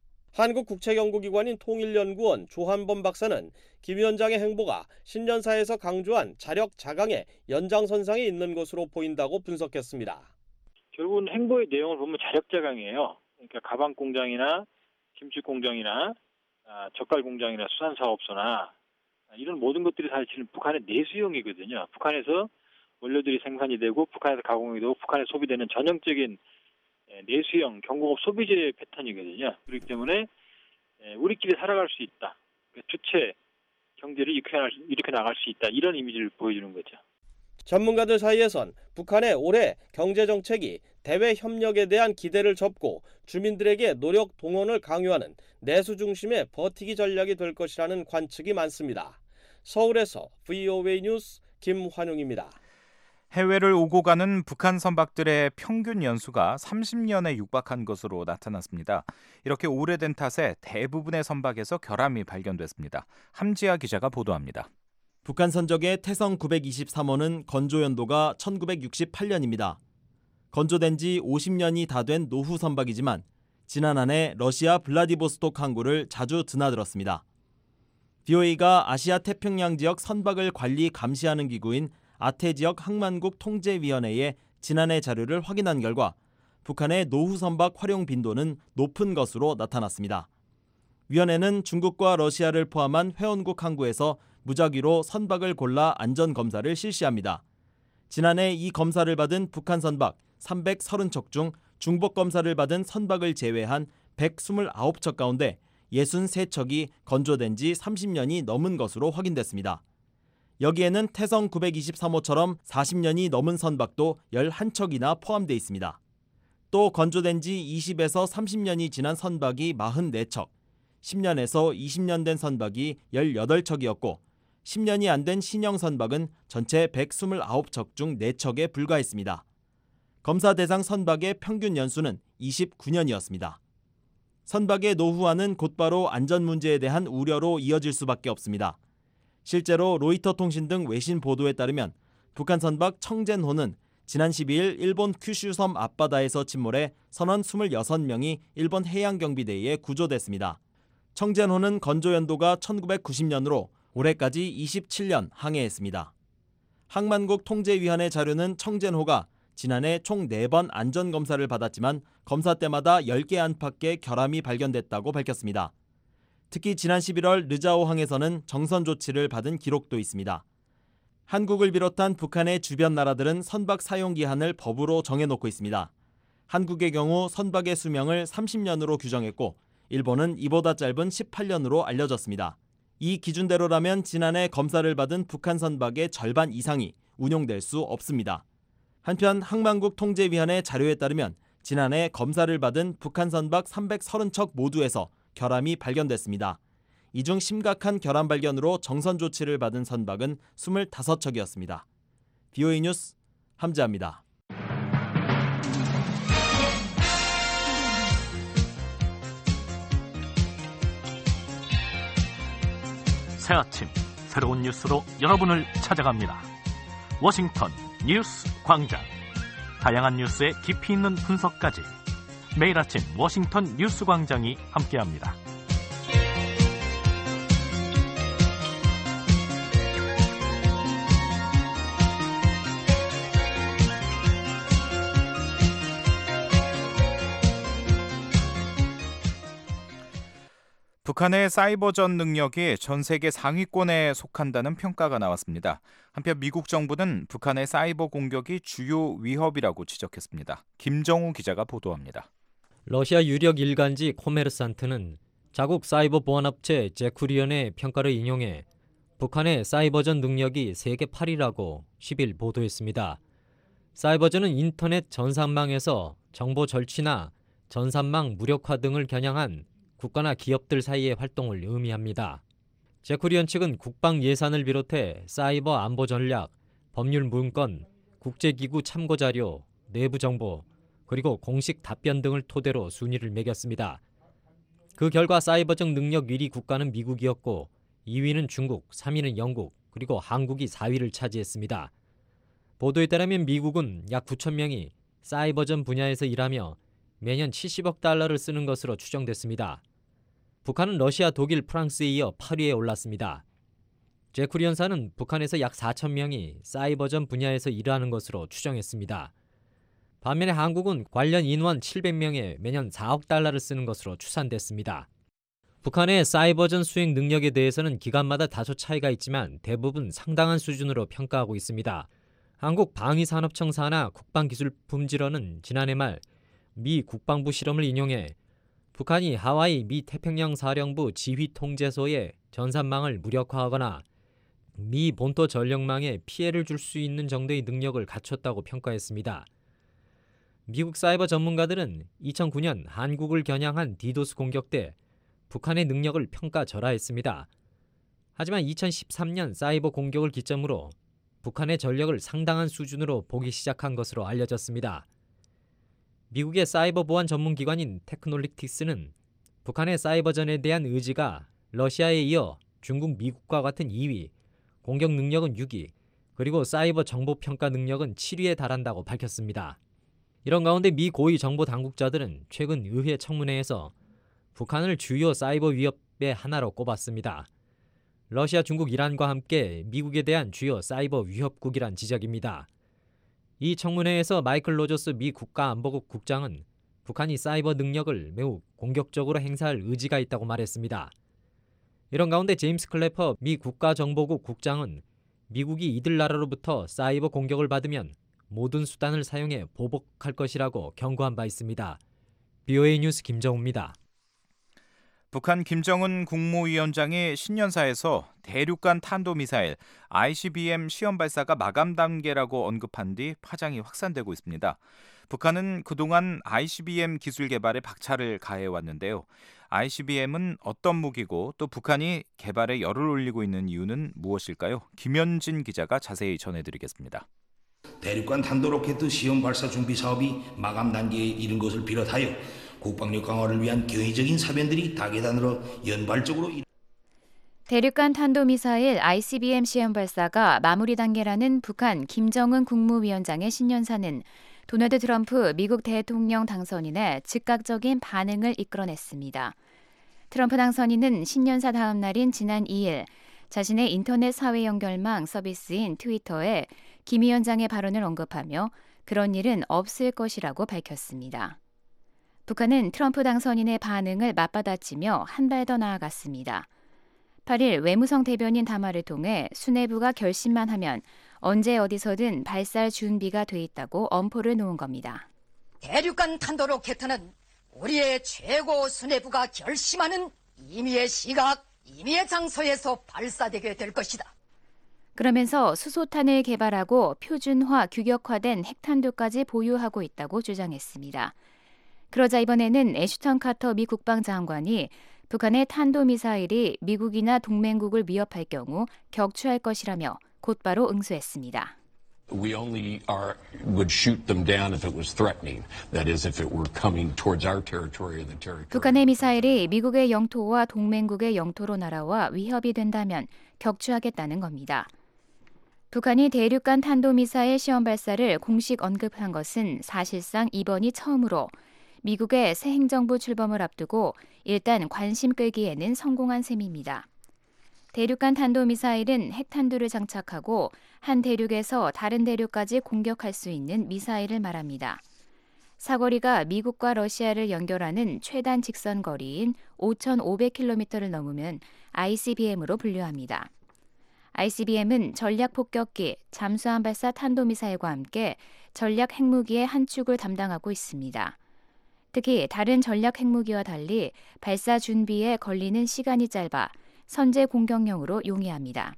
[SPEAKER 16] 한국국책연구기관인 통일연구원 조한범 박사는 김 위원장의 행보가 신년사에서 강조한 자력 자강의 연장선상에 있는 것으로 보인다고 분석했습니다.
[SPEAKER 19] 결국은 행보의 내용을 보면 자력 자강이에요. 그러니까 가방 공장이나 김치 공장이나 젓갈 공장이나 수산사업소나 이런 모든 것들이 사실 북한의 내수용이거든요. 북한에서 원료들이 생산이 되고 북한에서 가공이 되고 북한에 소비되는 전형적인 내수형 경공업 소비재 패턴이거든요. 그렇기 때문에 우리끼리 살아갈 수 있다. 주체 경제를 일으켜 나갈 수 있다. 이런 이미지를 보여주는 거죠.
[SPEAKER 16] 전문가들 사이에선 북한의 올해 경제정책이 대외 협력에 대한 기대를 접고 주민들에게 노력 동원을 강요하는 내수 중심의 버티기 전략이 될 것이라는 관측이 많습니다. 서울에서 브이오에이 뉴스 김환용입니다.
[SPEAKER 4] 해외를 오고 가는 북한 선박들의 평균 연수가 삼십 년에 육박한 것으로 나타났습니다. 이렇게 오래된 탓에 대부분의 선박에서 결함이 발견됐습니다. 함지아 기자가 보도합니다.
[SPEAKER 2] 북한 선적의 태성 구백이십삼 호는 건조 연도가 천구백육십팔 년입니다. 건조된 지 오십 년이 다 된 노후 선박이지만 지난 한 해 러시아 블라디보스토크 항구를 자주 드나들었습니다. 브이오에이가 아시아 태평양 지역 선박을 관리 감시하는 기구인 아태지역 항만국 통제위원회에 지난해 자료를 확인한 결과 북한의 노후 선박 활용 빈도는 높은 것으로 나타났습니다. 위원회는 중국과 러시아를 포함한 회원국 항구에서 무작위로 선박을 골라 안전검사를 실시합니다. 지난해 이 검사를 받은 북한 선박 삼백삼십 척 중 중복 검사를 받은 선박을 제외한 백이십구 척 가운데 육십삼 척이 건조된 지 삼십 년이 넘은 것으로 확인됐습니다. 여기에는 태성 구백이십삼 호처럼 사십 년이 넘은 선박도 십일 척이나 포함되어 있습니다. 또 건조된 지 이십에서 삼십 년이 지난 선박이 사십사 척, 십 년에서 이십 년 된 선박이 십팔 척이었고 십 년이 안 된 신형 선박은 전체 백이십구 척 중 네 척에 불과했습니다. 검사 대상 선박의 평균 연수는 이십구 년이었습니다. 선박의 노후화는 곧바로 안전 문제에 대한 우려로 이어질 수밖에 없습니다. 실제로 로이터 통신 등 외신 보도에 따르면 북한 선박 청젠호는 지난 십이일 일본 큐슈섬 앞바다에서 침몰해 선원 이십육 명이 일본 해양경비대에 구조됐습니다. 청젠호는 건조 연도가 천구백구십 년으로 올해까지 이십칠 년 항해했습니다. 항만국 통제위원회 자료는 청젠호가 지난해 총 네 번 안전검사를 받았지만 검사 때마다 열 개 안팎의 결함이 발견됐다고 밝혔습니다. 특히 지난 십일월 르자오항에서는 정선 조치를 받은 기록도 있습니다. 한국을 비롯한 북한의 주변 나라들은 선박 사용 기한을 법으로 정해놓고 있습니다. 한국의 경우 선박의 수명을 삼십 년으로 규정했고 일본은 이보다 짧은 십팔 년으로 알려졌습니다. 이 기준대로라면 지난해 검사를 받은 북한 선박의 절반 이상이 운용될 수 없습니다. 한편 항만국 통제위원회 자료에 따르면 지난해 검사를 받은 북한 선박 삼백삼십 척 모두에서 결함이 발견됐습니다. 이 중 심각한 결함 발견으로 정선 조치를 받은 선박은 이십오 척이었습니다. 비오이 뉴스 함재합니다.
[SPEAKER 3] 새 아침 새로운 뉴스로 여러분을 찾아갑니다. 워싱턴 뉴스 광장. 다양한 뉴스의 깊이 있는 분석까지 매일 아침 워싱턴 뉴스 광장이 함께합니다.
[SPEAKER 4] 북한의 사이버전 능력이 전 세계 상위권에 속한다는 평가가 나왔습니다. 한편 미국 정부는 북한의 사이버 공격이 주요 위협이라고 지적했습니다. 김정우 기자가 보도합니다.
[SPEAKER 20] 러시아 유력 일간지 코메르산트는 자국 사이버 보안업체 제쿠리언의 평가를 인용해 북한의 사이버전 능력이 세계 팔 위라고 십일 보도했습니다. 사이버전은 인터넷 전산망에서 정보 절취나 전산망 무력화 등을 겨냥한 국가나 기업들 사이의 활동을 의미합니다. 제쿠리언 측은 국방 예산을 비롯해 사이버 안보 전략, 법률 문건, 국제기구 참고 자료, 내부 정보, 그리고 공식 답변 등을 토대로 순위를 매겼습니다. 그 결과 사이버적 능력 일 위 국가는 미국이었고 이 위는 중국, 삼 위는 영국, 그리고 한국이 사 위를 차지했습니다. 보도에 따르면 미국은 약 구천 명이 사이버전 분야에서 일하며 매년 칠십억 달러를 쓰는 것으로 추정됐습니다. 북한은 러시아, 독일, 프랑스에 이어 팔 위에 올랐습니다. 제쿠리언사는 북한에서 약 사천 명이 사이버전 분야에서 일하는 것으로 추정했습니다. 반면에 한국은 관련 인원 칠백 명에 매년 사억 달러를 쓰는 것으로 추산됐습니다. 북한의 사이버전 수행 능력에 대해서는 기관마다 다소 차이가 있지만 대부분 상당한 수준으로 평가하고 있습니다. 한국방위산업청 산하 국방기술품질원은 지난해 말 미 국방부 실험을 인용해 북한이 하와이 미 태평양 사령부 지휘통제소의 전산망을 무력화하거나 미 본토 전력망에 피해를 줄 수 있는 정도의 능력을 갖췄다고 평가했습니다. 미국 사이버 전문가들은 이천구 년 한국을 겨냥한 디도스 공격 때 북한의 능력을 평가절하했습니다. 하지만 이천십삼 년 사이버 공격을 기점으로 북한의 전력을 상당한 수준으로 보기 시작한 것으로 알려졌습니다. 미국의 사이버 보안 전문기관인 테크놀리틱스는 북한의 사이버전에 대한 의지가 러시아에 이어 중국, 미국과 같은 이 위, 공격 능력은 육 위, 그리고 사이버 정보 평가 능력은 칠 위에 달한다고 밝혔습니다. 이런 가운데 미 고위 정보 당국자들은 최근 의회 청문회에서 북한을 주요 사이버 위협의 하나로 꼽았습니다. 러시아, 중국, 이란과 함께 미국에 대한 주요 사이버 위협국이란 지적입니다. 이 청문회에서 마이클 로저스 미 국가안보국 국장은 북한이 사이버 능력을 매우 공격적으로 행사할 의지가 있다고 말했습니다. 이런 가운데 제임스 클래퍼 미 국가정보국 국장은 미국이 이들 나라로부터 사이버 공격을 받으면 모든 수단을 사용해 보복할 것이라고 경고한 바 있습니다. 비오에이 뉴스 김정우입니다.
[SPEAKER 4] 북한 김정은 국무위원장이 신년사에서 대륙간 탄도미사일 아이씨비엠 시험 발사가 마감 단계라고 언급한 뒤 파장이 확산되고 있습니다. 북한은 그동안 아이씨비엠 기술 개발에 박차를 가해왔는데요. 아이씨비엠은 어떤 무기고 또 북한이 개발에 열을 올리고 있는 이유는 무엇일까요? 김현진 기자가 자세히 전해드리겠습니다.
[SPEAKER 21] 대륙간 탄도로켓 시험 발사 준비 사업이 마감 단계에 이른 것을 비롯하여 국방력 강화를 위한 경이적인 사변들이 다계단으로 연발적으로
[SPEAKER 15] 대륙간 탄도미사일 아이씨비엠 시험 발사가 마무리 단계라는 북한 김정은 국무위원장의 신년사는 도널드 트럼프 미국 대통령 당선인의 즉각적인 반응을 이끌어냈습니다. 트럼프 당선인은 신년사 다음 날인 지난 이 일 자신의 인터넷 사회 연결망 서비스인 트위터에 김 위원장의 발언을 언급하며 그런 일은 없을 것이라고 밝혔습니다. 북한은 트럼프 당선인의 반응을 맞받아치며 한 발 더 나아갔습니다. 팔 일 외무성 대변인 담화를 통해 수뇌부가 결심만 하면 언제 어디서든 발사할 준비가 돼 있다고 엄포를 놓은 겁니다.
[SPEAKER 22] 대륙간 탄도로켓은 우리의 최고 수뇌부가 결심하는 임의의 시각, 임의의 장소에서 발사되게 될 것이다.
[SPEAKER 15] 그러면서 수소탄을 개발하고 표준화, 규격화된 핵탄두까지 보유하고 있다고 주장했습니다. 그러자 이번에는 애슈턴 카터 미 국방장관이 북한의 탄도미사일이 미국이나 동맹국을 위협할 경우 격추할 것이라며 곧바로 응수했습니다.
[SPEAKER 23] We only are, would shoot them down if it was threatening. That is, if it were coming towards our territory or the territory.
[SPEAKER 15] 북한의 미사일이 미국의 영토와 동맹국의 영토로 날아와 위협이 된다면 격추하겠다는 겁니다. 북한이 대륙간 탄도미사일 시험 발사를 공식 언급한 것은 사실상 이번이 처음으로 미국의 새 행정부 출범을 앞두고 일단 관심 끌기에는 성공한 셈입니다. 대륙간 탄도미사일은 핵탄두를 장착하고 한 대륙에서 다른 대륙까지 공격할 수 있는 미사일을 말합니다. 사거리가 미국과 러시아를 연결하는 최단 직선 거리인 오천오백 킬로미터를 넘으면 아이씨비엠으로 분류합니다. 아이씨비엠은 전략 폭격기, 잠수함 발사 탄도미사일과 함께 전략 핵무기의 한 축을 담당하고 있습니다. 특히 다른 전략 핵무기와 달리 발사 준비에 걸리는 시간이 짧아 선제 공격용으로 용이합니다.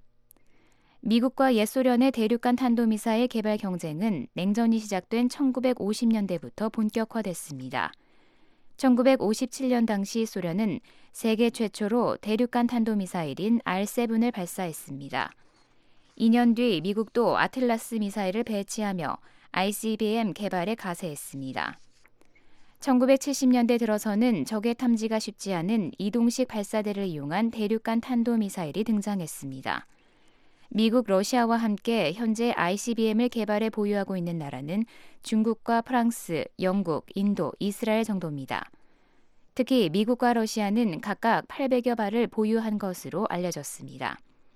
[SPEAKER 15] 미국과 옛소련의 대륙간 탄도미사일 개발 경쟁은 냉전이 시작된 천구백오십 년대부터 본격화됐습니다. 천구백오십칠 년 당시 소련은 세계 최초로 대륙간 탄도미사일인 알 세븐을 발사했습니다. 이 년 뒤 미국도 아틀라스 미사일을 배치하며 아이씨비엠 개발에 가세했습니다. 천구백칠십 년대 들어서는 적의 탐지가 쉽지 않은 이동식 발사대를 이용한 대륙간 탄도미사일이 등장했습니다. 미국, 러시아와 함께 현재 아이씨비엠을 개발해 보유하고 있는 나라는 중국과 프랑스, 영국, 인도, 이스라엘 정도입니다. 특히 미국과 러시아는 각각 팔백여 발을 보유한 것으로 알려졌습니다.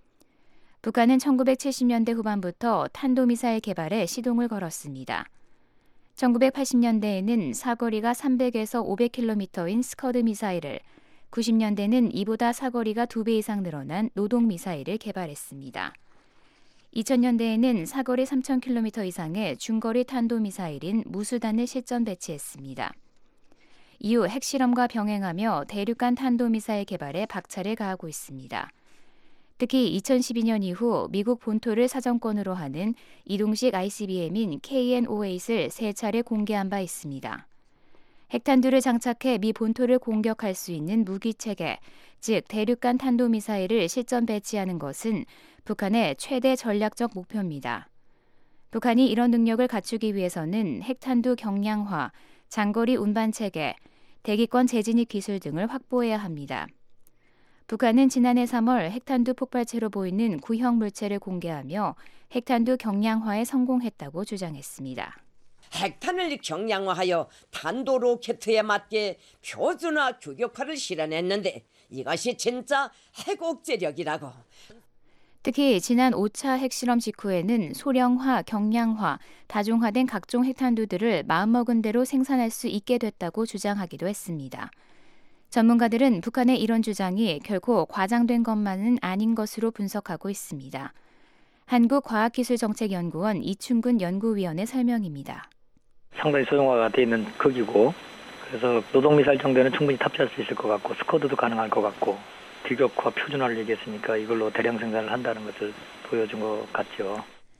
[SPEAKER 15] 북한은 천구백칠십 년대 후반부터 탄도미사일 개발에 시동을 걸었습니다. 천구백팔십 년대에는 사거리가 삼백에서 오백 킬로미터인 스커드 미사일을, 구십 년대는 이보다 사거리가 두 배 이상 늘어난 노동 미사일을 개발했습니다. 이천 년대에는 사거리 삼천 킬로미터 이상의 중거리 탄도미사일인 무수단을 실전 배치했습니다. 이후 핵실험과 병행하며 대륙간 탄도미사일 개발에 박차를 가하고 있습니다. 특히 이천십이 년 이후 미국 본토를 사정권으로 하는 이동식 아이씨비엠인 케이엔 오에잇을 세 차례 공개한 바 있습니다. 핵탄두를 장착해 미 본토를 공격할 수 있는 무기체계, 즉 대륙간 탄도미사일을 실전 배치하는 것은 북한의 최대 전략적 목표입니다. 북한이 이런 능력을 갖추기 위해서는 핵탄두 경량화, 장거리 운반체계, 대기권 재진입 기술 등을 확보해야 합니다. 북한은 지난해 삼월 핵탄두 폭발체로 보이는 구형 물체를 공개하며 핵탄두 경량화에 성공했다고 주장했습니다.
[SPEAKER 24] 핵탄을 경량화하여 탄도 로켓에 맞게 표준화 규격화를 실현했는데 이것이 진짜 핵 억제력이라고.
[SPEAKER 15] 특히 지난 오 차 핵실험 직후에는 소량화, 경량화, 다중화된 각종 핵탄두들을 마음먹은 대로 생산할 수 있게 됐다고 주장하기도 했습니다. 전문가들은 북한의 이런 주장이 결코 과장된 것만은 아닌 것으로 분석하고 있습니다. 한국과학기술정책연구원 이충근 연구위원의 설명입니다.
[SPEAKER 1] 상당히 소형화가 되어 있는 극이고 그래서 노동미사일 정도는 충분히 탑재할 수 있을 것 같고 스쿼드도 가능할 것 같고 규격화 표준화를 얘기했으니까 이걸로 대량 생산을 한다는 것을 보여준 것 같죠.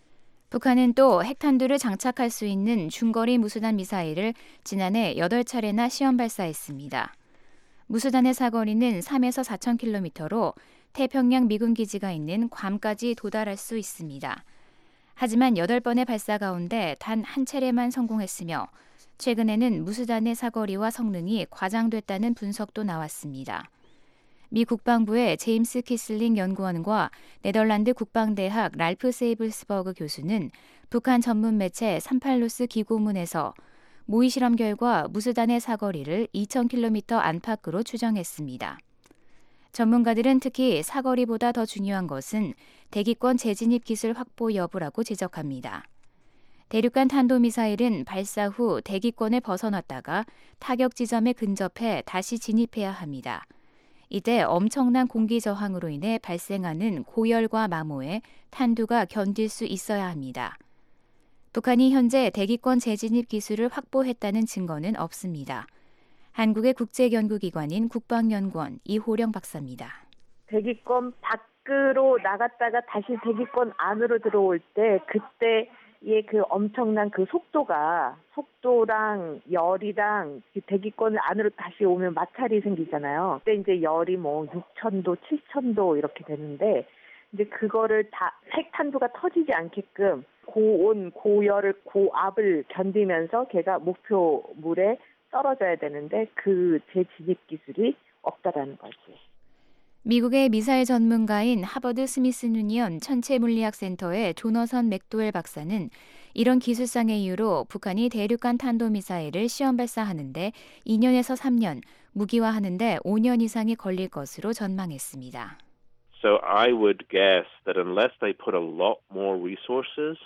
[SPEAKER 15] 북한은 또 핵탄두를 장착할 수 있는 중거리 무수단 미사일을 지난해 여덟 차례나 시험 발사했습니다. 무수단의 사거리는 삼에서 사천 킬로미터로 태평양 미군 기지가 있는 괌까지 도달할 수 있습니다. 하지만 여덟 번의 발사 가운데 단 한 차례만 성공했으며 최근에는 무수단의 사거리와 성능이 과장됐다는 분석도 나왔습니다. 미 국방부의 제임스 키슬링 연구원과 네덜란드 국방대학 랄프 세이블스버그 교수는 북한 전문 매체 삼팔루스 기고문에서 모의 실험 결과 무수단의 사거리를 이천 킬로미터 안팎으로 추정했습니다. 전문가들은 특히 사거리보다 더 중요한 것은 대기권 재진입 기술 확보 여부라고 지적합니다. 대륙간 탄도미사일은 발사 후 대기권을 벗어났다가 타격 지점에 근접해 다시 진입해야 합니다. 이때 엄청난 공기 저항으로 인해 발생하는 고열과 마모에 탄두가 견딜 수 있어야 합니다. 북한이 현재 대기권 재진입 기술을 확보했다는 증거는 없습니다. 한국의 국제연구기관인 국방연구원 이호령 박사입니다.
[SPEAKER 5] 대기권 밖으로 나갔다가 다시 대기권 안으로 들어올 때 그때의 그 엄청난 그 속도가 속도랑 열이랑 대기권 안으로 다시 오면 마찰이 생기잖아요. 그때 이제 열이 뭐 육천 도, 칠천 도 이렇게 되는데 이제 그거를 다 핵탄두가 터지지 않게끔 고온, 고열을, 고압을 견디면서 걔가 목표물에 떨어져야 되는데 그 재진입 기술이 없다라는 거지.
[SPEAKER 15] 미국의 미사일 전문가인 하버드 스미스니언 천체물리학센터의 조너선 맥도웰 박사는 이런 기술상의 이유로 북한이 대륙간 탄도미사일을 시험 발사하는데 이 년에서 삼 년, 무기화하는데 오 년 이상이 걸릴 것으로 전망했습니다.
[SPEAKER 6] So I would guess that unless they put a lot more resources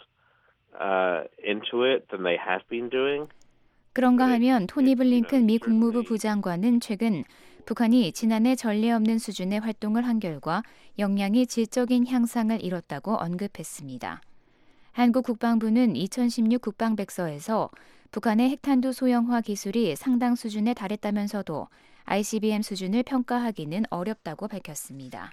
[SPEAKER 6] uh, into it than they have been doing.
[SPEAKER 15] 그런가 하면 토니 블링컨 미 국무부 부장관은 최근 북한이 지난해 전례 없는 수준의 활동을 한 결과 역량이 질적인 향상을 이뤘다고 언급했습니다. 한국 국방부는 이천십육 국방백서에서 북한의 핵탄두 소형화 기술이 상당 수준에 달했다면서도 아이씨비엠 수준을 평가하기는 어렵다고 밝혔습니다.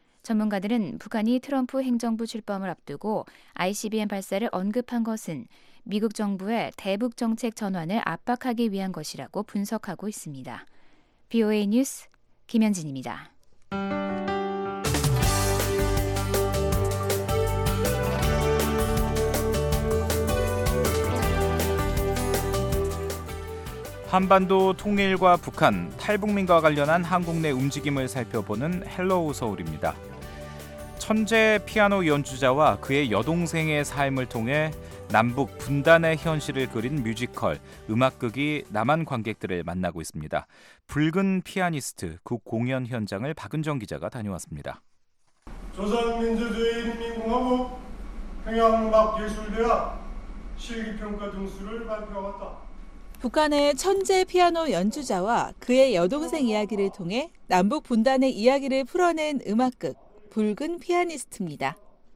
[SPEAKER 15] 전문가들은 북한이 트럼프 행정부 출범을 앞두고 아이씨비엠 발사를 언급한 것은 미국 정부의 대북 정책 전환을 압박하기 위한 것이라고 분석하고 있습니다. 비오에이 뉴스 김현진입니다.
[SPEAKER 4] 한반도 통일과 북한, 탈북민과 관련한 한국 내 움직임을 살펴보는 헬로우 서울입니다. 천재 피아노 연주자와 그의 여동생의 삶을 통해 남북 분단의 현실을 그린 뮤지컬, 음악극이 남한 관객들을 만나고 있습니다. 붉은 피아니스트, 그 공연 현장을 박은정 기자가 다녀왔습니다.
[SPEAKER 7] 조선민주주의인민공화국 평양음악예술대학 실기평가 등수를 발표하였다.
[SPEAKER 25] 북한의 천재 피아노 연주자와 그의 여동생 이야기를 통해 남북 분단의 이야기를 풀어낸 음악극, 붉은 피아니스트입니다.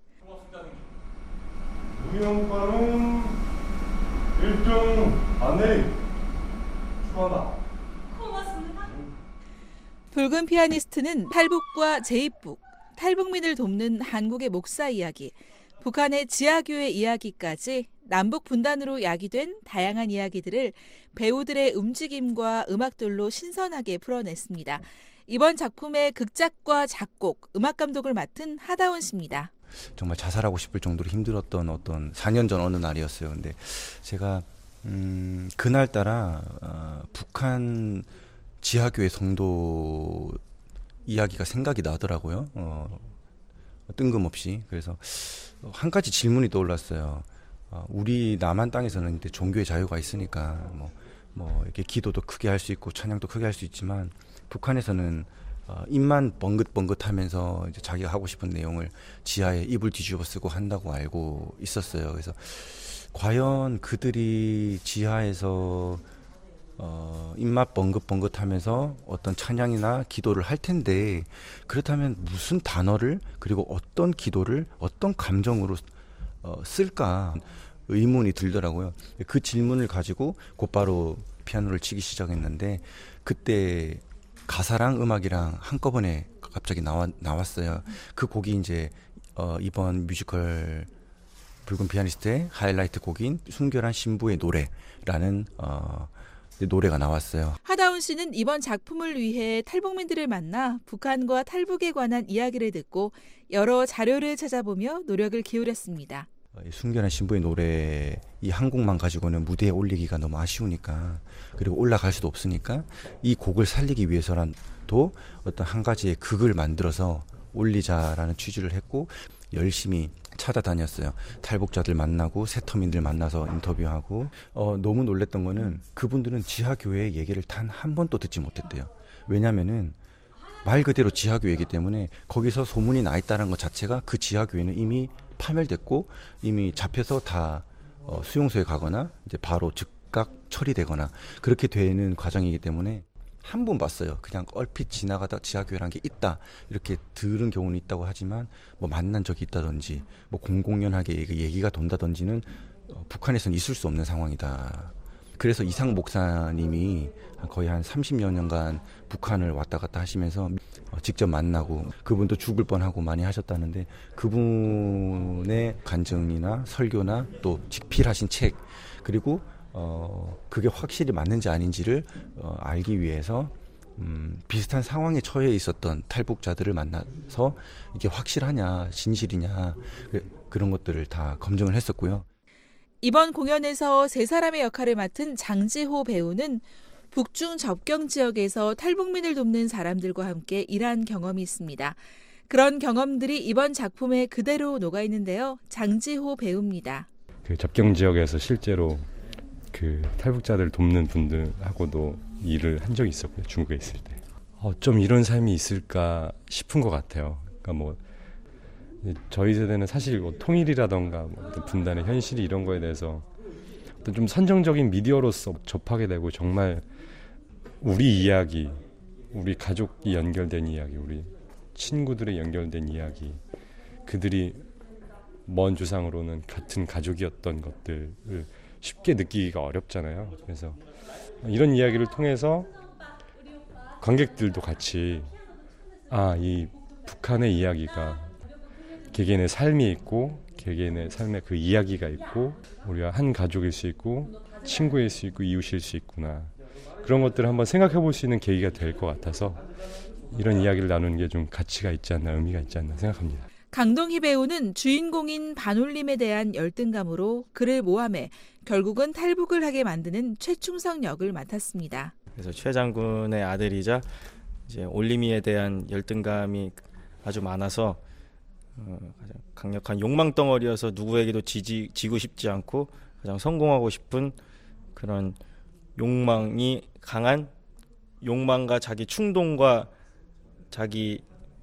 [SPEAKER 7] 음영과는 일 등 안내 축하한다.
[SPEAKER 25] 고맙습니다. 붉은 피아니스트는 탈북과 재입북, 탈북민을 돕는 한국의 목사 이야기, 북한의 지하교회 이야기까지 남북 분단으로 야기된 다양한 이야기들을 배우들의 움직임과 음악들로 신선하게 풀어냈습니다. 이번 작품의 극작과 작곡, 음악 감독을 맡은 하다운 씨입니다.
[SPEAKER 26] 정말 자살하고 싶을 정도로 힘들었던 어떤 사 년 전 어느 날이었어요. 근데 제가 음, 그날따라 어, 북한 지하교회 성도 이야기가 생각이 나더라고요. 어, 뜬금없이. 그래서 한 가지 질문이 떠올랐어요. 어, 우리 남한 땅에서는 이제 종교의 자유가 있으니까 뭐, 뭐 이렇게 기도도 크게 할 수 있고 찬양도 크게 할 수 있지만 북한에서는 어, 입만 뻥긋뻥긋하면서 이제 자기가 하고 싶은 내용을 지하에 입을 뒤집어 쓰고 한다고 알고 있었어요. 그래서 과연 그들이 지하에서 어, 입맛 뻥긋뻥긋하면서 어떤 찬양이나 기도를 할 텐데 그렇다면 무슨 단어를 그리고 어떤 기도를 어떤 감정으로 어, 쓸까 의문이 들더라고요. 그 질문을 가지고 곧바로 피아노를 치기 시작했는데 그때 가사랑 음악이랑 한꺼번에 갑자기 나와, 나왔어요. 그 곡이 이제 어, 이번 뮤지컬 붉은 피아니스트의 하이라이트 곡인 순결한 신부의 노래라는 어, 노래가 나왔어요.
[SPEAKER 25] 하다운 씨는 이번 작품을 위해 탈북민들을 만나 북한과 탈북에 관한 이야기를 듣고 여러 자료를 찾아보며 노력을 기울였습니다.
[SPEAKER 26] 순결한 신부의 노래 이 한 곡만 가지고는 무대에 올리기가 너무 아쉬우니까 그리고 올라갈 수도 없으니까 이 곡을 살리기 위해서라도 어떤 한 가지의 극을 만들어서 올리자라는 취지를 했고 열심히 찾아다녔어요. 탈북자들 만나고 세터민들 만나서 인터뷰하고 어, 너무 놀랬던 거는 그분들은 지하교회 얘기를 단 한 번도 듣지 못했대요. 왜냐면은 말 그대로 지하교회이기 때문에 거기서 소문이 나 있다는 것 자체가 그 지하교회는 이미 파멸됐고 이미 잡혀서 다 어, 수용소에 가거나 이제 바로 즉각 처리되거나 그렇게 되는 과정이기 때문에 한 번 봤어요. 그냥 얼핏 지나가다 지하교회라는 게 있다 이렇게 들은 경우는 있다고 하지만 뭐 만난 적이 있다든지 뭐 공공연하게 얘기가 돈다든지는 어, 북한에서는 있을 수 없는 상황이다. 그래서 이상 목사님이 거의 한 삼십여 년간 북한을 왔다 갔다 하시면서 어, 직접 만나고 그분도 죽을 뻔하고 많이 하셨다는데 그분의 간증이나 설교나 또 집필하신 책 그리고 어, 그게 확실히 맞는지 아닌지를 어, 알기 위해서 음, 비슷한 상황에 처해 있었던 탈북자들을 만나서 이게 확실하냐 진실이냐 그런 것들을 다 검증을 했었고요.
[SPEAKER 25] 이번 공연에서 세 사람의 역할을 맡은 장지호 배우는 북중 접경 지역에서 탈북민을 돕는 사람들과 함께 일한 경험이 있습니다. 그런 경험들이 이번 작품에 그대로 녹아있는데요. 장지호 배우입니다.
[SPEAKER 8] 그 접경 지역에서 실제로 그 탈북자들 돕는 분들하고도 일을 한 적이 있었고요. 중국에 있을 때. 어, 좀 이런 삶이 있을까 싶은 것 같아요. 그러니까 뭐 저희 세대는 사실 뭐 통일이라던가 뭐 분단의 현실이 이런 거에 대해서 어떤 좀 선정적인 미디어로서 접하게 되고 정말 우리 이야기, 우리 가족이 연결된 이야기, 우리 친구들의 연결된 이야기, 그들이 먼 주상으로는 같은 가족이었던 것들을 쉽게 느끼기가 어렵잖아요. 그래서 이런 이야기를 통해서 관객들도 같이 아, 이 북한의 이야기가 개개인의 삶이 있고 개개인의 삶의 그 이야기가 있고 우리가 한 가족일 수 있고 친구일 수 있고 이웃일 수 있구나. 그런 것들을 한번 생각해 볼 수 있는 계기가 될 것 같아서 이런 이야기를 나누는 게 좀 가치가 있지 않나 의미가 있지 않나 생각합니다.
[SPEAKER 25] 강동희 배우는 주인공인 반올림에 대한 열등감으로 그를 모함해 결국은 탈북을 하게 만드는 최충성 역을 맡았습니다.
[SPEAKER 9] 그래서 최 장군의 아들이자 이제 올림이에 대한 열등감이 아주 많아서 어, 가장 강력한 욕망 덩어리여서 누구에게도 지지, 지고 싶지 않고 가장 성공하고 싶은 그런 욕망이 강한 욕망과 자기 충동과 자기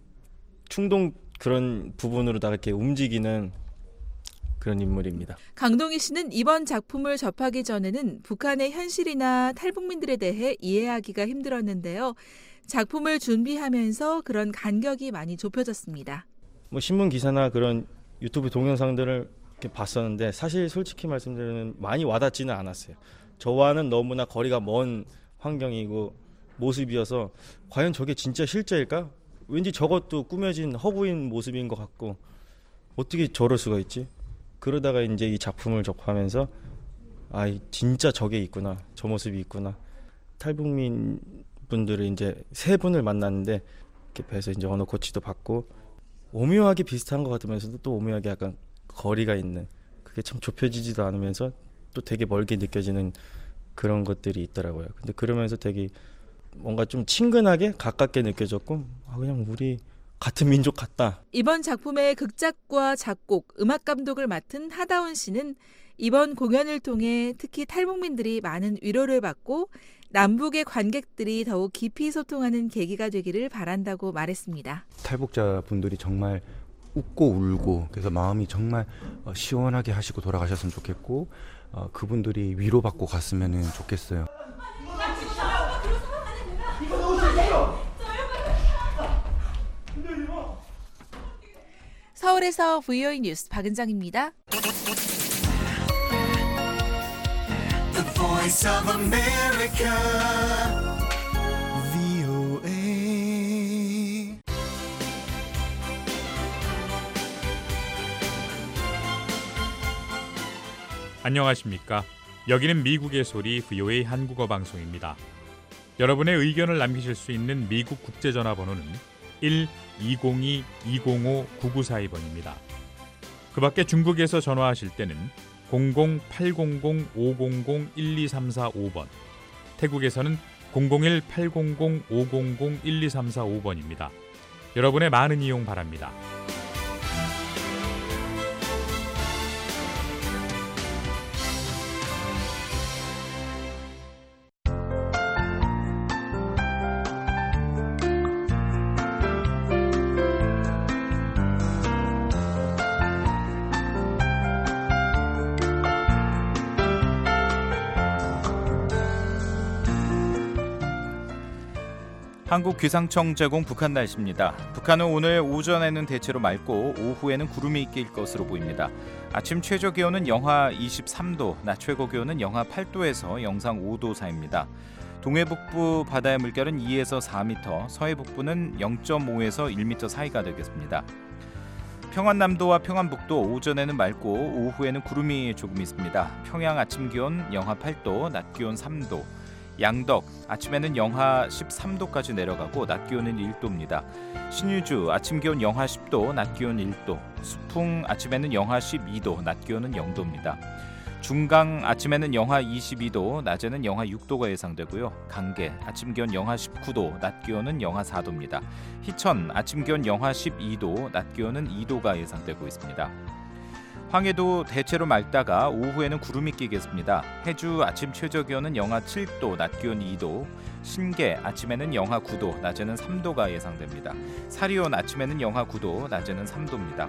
[SPEAKER 9] 충동 그런 부분으로다가 이렇게 움직이는 그런 인물입니다.
[SPEAKER 25] 강동희 씨는 이번 작품을 접하기 전에는 북한의 현실이나 탈북민들에 대해 이해하기가 힘들었는데요. 작품을 준비하면서 그런 간격이 많이 좁혀졌습니다.
[SPEAKER 9] 뭐 신문 기사나 그런 유튜브 동영상들을 이렇게 봤었는데 사실 솔직히 말씀드리면 많이 와닿지는 않았어요. 저와는 너무나 거리가 먼 환경이고 모습이어서 과연 저게 진짜 실제일까? 왠지 저것도 꾸며진 허구인 모습인 것 같고 어떻게 저럴 수가 있지? 그러다가 이제 이 작품을 접하면서 아 진짜 저게 있구나, 저 모습이 있구나. 탈북민 분들을 이제 세 분을 만났는데 이렇게 뵈서 이제 언어 코치도 받고 오묘하게 비슷한 것 같으면서도 또 오묘하게 약간 거리가 있는 그게 참 좁혀지지도 않으면서 또 되게 멀게 느껴지는 그런 것들이 있더라고요. 근데 그러면서 되게 뭔가 좀 친근하게 가깝게 느껴졌고 아, 그냥 우리 같은 민족 같다.
[SPEAKER 25] 이번 작품의 극작과 작곡, 음악 감독을 맡은 하다운 씨는 이번 공연을 통해 특히 탈북민들이 많은 위로를 받고 남북의 관객들이 더욱 깊이 소통하는 계기가 되기를 바란다고 말했습니다.
[SPEAKER 26] 탈북자 분들이 정말 웃고 울고 그래서 마음이 정말 시원하게 하시고 돌아가셨으면 좋겠고 어, 그분들이 위로받고 갔으면 좋겠어요.
[SPEAKER 25] 서울에서 브이오에이 뉴스 박은정입니다.
[SPEAKER 10] The Voice of America, 브이오에이.
[SPEAKER 11] 안녕하십니까? 여기는 미국의 소리 브이오에이 한국어 방송입니다. 여러분의 의견을 남기실 수 있는 미국 국제전화번호는 일 이공이 이공오 구구사이 번입니다. 그 밖에 중국에서 전화하실 때는 공공 팔공공 오공공 일이삼사오 번, 태국에서는 공공일 팔공공 오공공 일이삼사오 번입니다. 여러분의 많은 이용 바랍니다.
[SPEAKER 4] 한국기상청 제공 북한 날씨입니다. 북한은 오늘 오전에는 대체로 맑고 오후에는 구름이 낄 것으로 보입니다. 아침 최저 기온은 영하 이십삼 도, 낮 최고 기온은 영하 팔 도에서 영상 오 도 사이입니다. 동해북부 바다의 물결은 이에서 사 미터, 서해북부는 영 점 오에서 일 미터 사이가 되겠습니다. 평안남도와 평안북도 오전에는 맑고 오후에는 구름이 조금 있습니다. 평양 아침 기온 영하 팔 도, 낮 기온 삼 도, 양덕 아침에는 영하 십삼 도까지 내려가고 낮 기온은 일 도입니다. 신유주 아침 기온 영하 십 도, 낮 기온 일 도, 수풍 아침에는 영하 십이 도, 낮 기온은 영 도입니다. 중강 아침에는 영하 이십이 도, 낮에는 영하 육 도가 예상되고요. 강계 아침 기온 영하 십구 도, 낮 기온은 영하 사 도입니다. 희천 아침 기온 영하 십이 도, 낮 기온은 이 도가 예상되고 있습니다. 황해도 대체로 맑다가 오후에는 구름이 끼겠습니다. 해주 아침 최저 기온은 영하 칠 도, 낮 기온 이 도, 신계 아침에는 영하 구 도, 낮에는 삼 도가 예상됩니다. 사리온 아침에는 영하 구 도, 낮에는 삼 도입니다.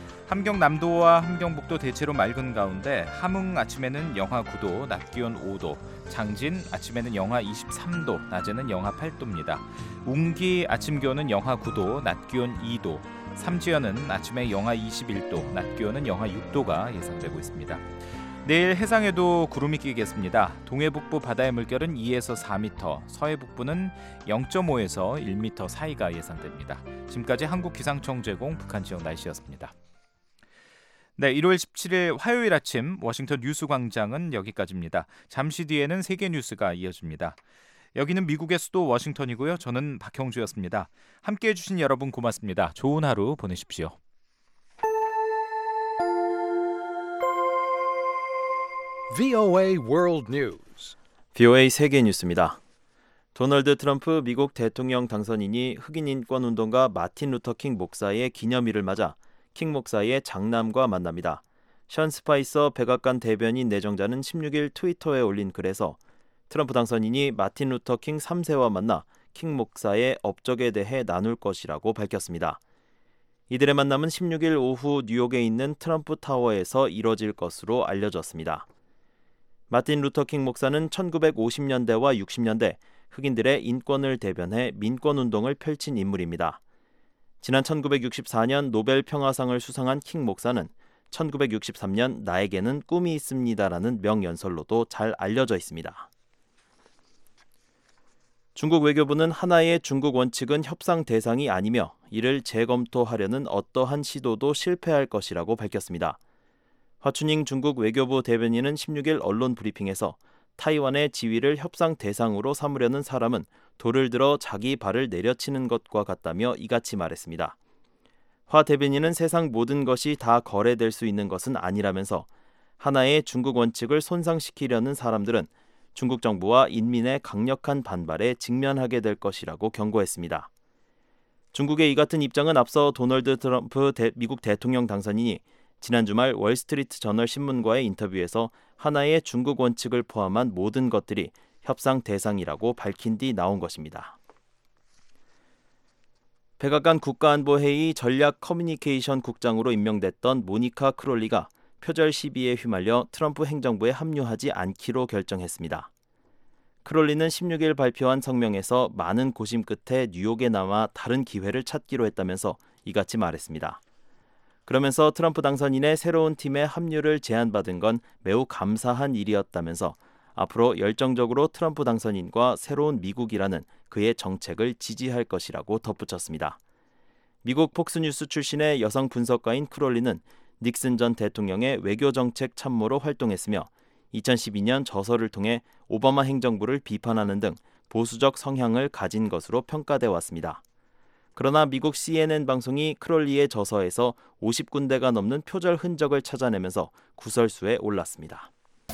[SPEAKER 4] 함경남도와 함경북도 대체로 맑은 가운데 함흥 아침에는 영하 구 도, 낮 기온 오 도, 장진 아침에는 영하 이십삼 도, 낮에는 영하 팔 도입니다. 웅기 아침 기온은 영하 구 도, 낮 기온 이 도, 삼지연은 아침에 영하 이십일 도, 낮 기온은 영하 육 도가 예상되고 있습니다. 내일 해상에도 구름이 끼겠습니다. 동해북부 바다의 물결은 이에서 사 미터, 서해북부는 영 점 오에서 일 미터 사이가 예상됩니다. 지금까지 한국기상청 제공 북한 지역 날씨였습니다. 네, 일월 십칠일 화요일 아침 워싱턴 뉴스광장은 여기까지입니다. 잠시 뒤에는 세계 뉴스가 이어집니다. 여기는 미국의 수도 워싱턴이고요. 저는 박형주였습니다. 함께해 주신 여러분 고맙습니다. 좋은 하루 보내십시오.
[SPEAKER 12] 브이오에이 World News.
[SPEAKER 2] 브이오에이 세계 뉴스입니다. 도널드 트럼프 미국 대통령 당선인이 흑인 인권 운동가 마틴 루터 킹 목사의 기념일을 맞아 킹 목사의 장남과 만납니다. 션 스파이서 백악관 대변인 내정자는 십육일 트위터에 올린 글에서 트럼프 당선인이 마틴 루터 킹 삼 세와 만나 킹 목사의 업적에 대해 나눌 것이라고 밝혔습니다. 이들의 만남은 십육일 오후 뉴욕에 있는 트럼프 타워에서 이뤄질 것으로 알려졌습니다. 마틴 루터 킹 목사는 천구백오십 년대와 육십 년대 흑인들의 인권을 대변해 민권운동을 펼친 인물입니다. 지난 천구백육십사 년 노벨 평화상을 수상한 킹 목사는 천구백육십삼 년 나에게는 꿈이 있습니다라는 명연설로도 잘 알려져 있습니다. 중국 외교부는 하나의 중국 원칙은 협상 대상이 아니며 이를 재검토하려는 어떠한 시도도 실패할 것이라고 밝혔습니다. 화춘잉 중국 외교부 대변인은 십육일 언론 브리핑에서 타이완의 지위를 협상 대상으로 삼으려는 사람은 돌을 들어 자기 발을 내려치는 것과 같다며 이같이 말했습니다. 화 대변인은 세상 모든 것이 다 거래될 수 있는 것은 아니라면서 하나의 중국 원칙을 손상시키려는 사람들은 중국 정부와 인민의 강력한 반발에 직면하게 될 것이라고 경고했습니다. 중국의 이 같은 입장은 앞서 도널드 트럼프 대, 미국 대통령 당선인이 지난 주말 월스트리트 저널 신문과의 인터뷰에서 하나의 중국 원칙을 포함한 모든 것들이 협상 대상이라고 밝힌 뒤 나온 것입니다. 백악관 국가안보회의 전략 커뮤니케이션 국장으로 임명됐던 모니카 크롤리가 표절 시비에 휘말려 트럼프 행정부에 합류하지 않기로 결정했습니다. 크롤리는 십육 일 발표한 성명에서 많은 고심 끝에 뉴욕에 남아 다른 기회를 찾기로 했다면서 이같이 말했습니다. 그러면서 트럼프 당선인의 새로운 팀에 합류를 제안받은 건 매우 감사한 일이었다면서 앞으로 열정적으로 트럼프 당선인과 새로운 미국이라는 그의 정책을 지지할 것이라고 덧붙였습니다. 미국 폭스뉴스 출신의 여성 분석가인 크롤리는 닉슨 전 대통령의 외교정책 참모로 활동했으며 이천십이 년 저서를 통해 오바마 행정부를 비판하는 등 보수적 성향을 가진 것으로 평가돼 왔습니다. 그러나 미국 씨엔엔 방송이 크롤리의 저서에서 오십 군데가 넘는 표절 흔적을 찾아내면서 구설수에 올랐습니다.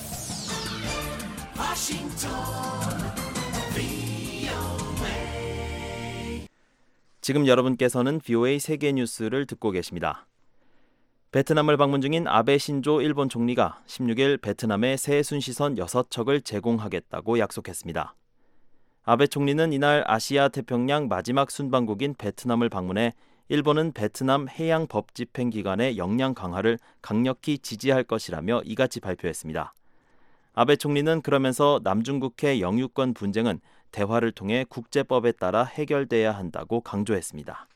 [SPEAKER 2] 지금 여러분께서는 브이오에이 세계 뉴스를 듣고 계십니다. 베트남을 방문 중인 아베 신조 일본 총리가 십육 일 베트남에 새 순시선 여섯 척을 제공하겠다고 약속했습니다. 아베 총리는 이날 아시아 태평양 마지막 순방국인 베트남을 방문해 일본은 베트남 해양 법 집행 기관의 역량 강화를 강력히 지지할 것이라며 이같이 발표했습니다. 아베 총리는 그러면서 남중국해 영유권 분쟁은 대화를 통해 국제법에 따라 해결돼야 한다고 강조했습니다.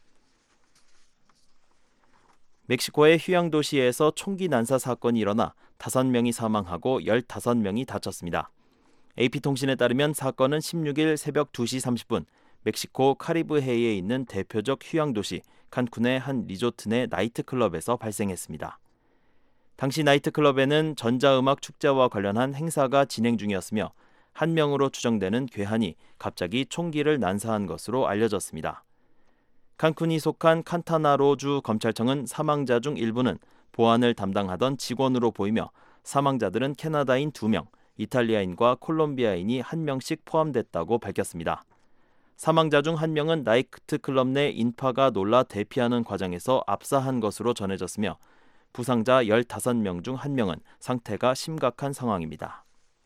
[SPEAKER 2] 멕시코의 휴양 도시에서 총기 난사 사건이 일어나 다섯 명이 사망하고 열다섯 명이 다쳤습니다. 에이피통신에 따르면 사건은 십육 일 새벽 두 시 삼십 분 멕시코 카리브해에 있는 대표적 휴양 도시 칸쿤의 한 리조트 내 나이트클럽에서 발생했습니다. 당시 나이트클럽에는 전자음악 축제와 관련한 행사가 진행 중이었으며 한 명으로 추정되는 괴한이 갑자기 총기를 난사한 것으로 알려졌습니다. 칸쿤이 속한 칸타나로주 검찰청은 사망자 중 일부는 보안을 담당하던 직원으로 보이며 사망자들은 캐나다인 두 명, 이탈리아인과 콜롬비아인이 한 명씩 포함됐다고 밝혔습니다. 사망자 중 한 명은 나이트클럽 내 인파가 놀라 대피하는 과정에서 압사한 것으로 전해졌으며 부상자 열다섯 명 중 한 명은 상태가 심각한 상황입니다.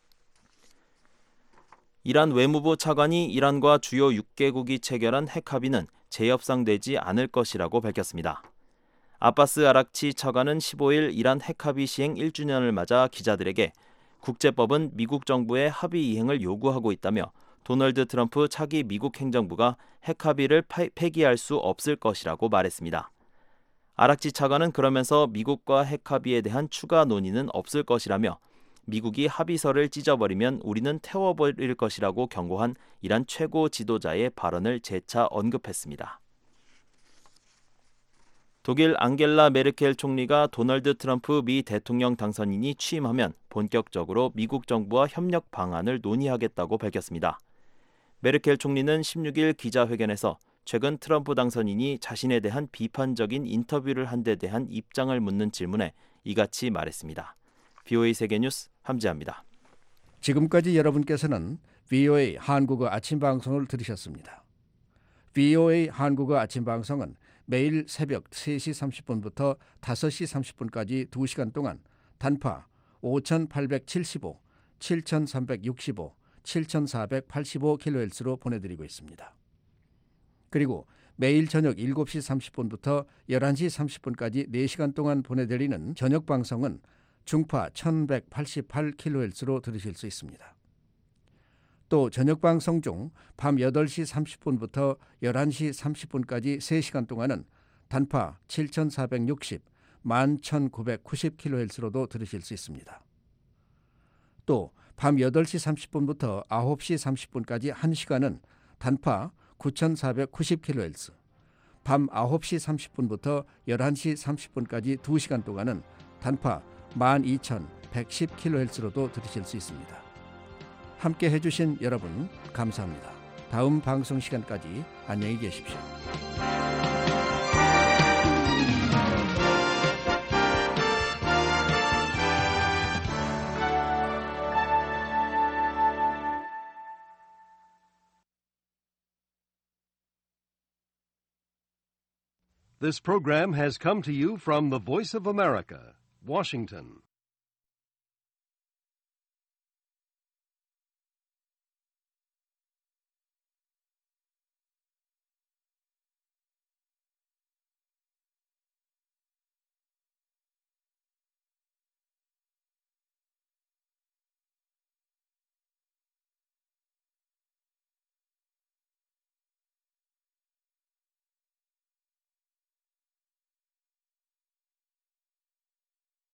[SPEAKER 2] 이란 외무부 차관이 이란과 주요 육 개국이 체결한 핵합의는 재협상되지 않을 것이라고 밝혔습니다. 아바스 아락치 차관은 십오 일 이란 핵합의 시행 일 주년을 맞아 기자들에게 국제법은 미국 정부의 합의 이행을 요구하고 있다며 도널드 트럼프 차기 미국 행정부가 핵합의를 폐기할 수 없을 것이라고 말했습니다. 아락치 차관은 그러면서 미국과 핵합의에 대한 추가 논의는 없을 것이라며 미국이 합의서를 찢어버리면 우리는 태워버릴 것이라고 경고한 이란 최고 지도자의 발언을 재차 언급했습니다. 독일 앙겔라 메르켈 총리가 도널드 트럼프 미 대통령 당선인이 취임하면 본격적으로 미국 정부와 협력 방안을 논의하겠다고 밝혔습니다. 메르켈 총리는 십육 일 기자회견에서 최근 트럼프 당선인이 자신에 대한 비판적인 인터뷰를 한 데 대한 입장을 묻는 질문에 이같이 말했습니다. 브이오에이 세계뉴스 함지아입니다.
[SPEAKER 13] 지금까지 여러분께서는 브이오에이 한국어 아침 방송을 들으셨습니다. 브이오에이 한국어 아침 방송은 매일 새벽 세 시 삼십 분부터 다섯 시 삼십 분까지 두 시간 동안 단파 오천팔백칠십오, 칠천삼백육십오, 칠천사백팔십오 킬로헤르츠로 보내드리고 있습니다. 그리고 매일 저녁 일곱 시 삼십 분부터 열한 시 삼십 분까지 네 시간 동안 보내드리는 저녁 방송은 중파 천백팔십팔 킬로헤르츠로 들으실 수 있습니다. 또 저녁 방송 중 밤 여덟 시 삼십 분부터 열한 시 삼십 분까지 세 시간 동안은 단파 칠천사백육십, 만 천구백구십 킬로헤르츠로도 들으실 수 있습니다. 또 밤 여덟 시 삼십 분부터 아홉 시 삼십 분까지 한 시간은 단파 구천사백구십 킬로헤르츠, 밤 아홉 시 삼십 분부터 열한 시 삼십 분까지 두 시간 동안은 단파 만 이천백십 킬로헤르츠로도 들으실 수 있습니다. 함께 해주신 여러분 감사합니다. 다음 방송 시간까지 안녕히 계십시오.
[SPEAKER 12] This program has come to you from the Voice of America, Washington.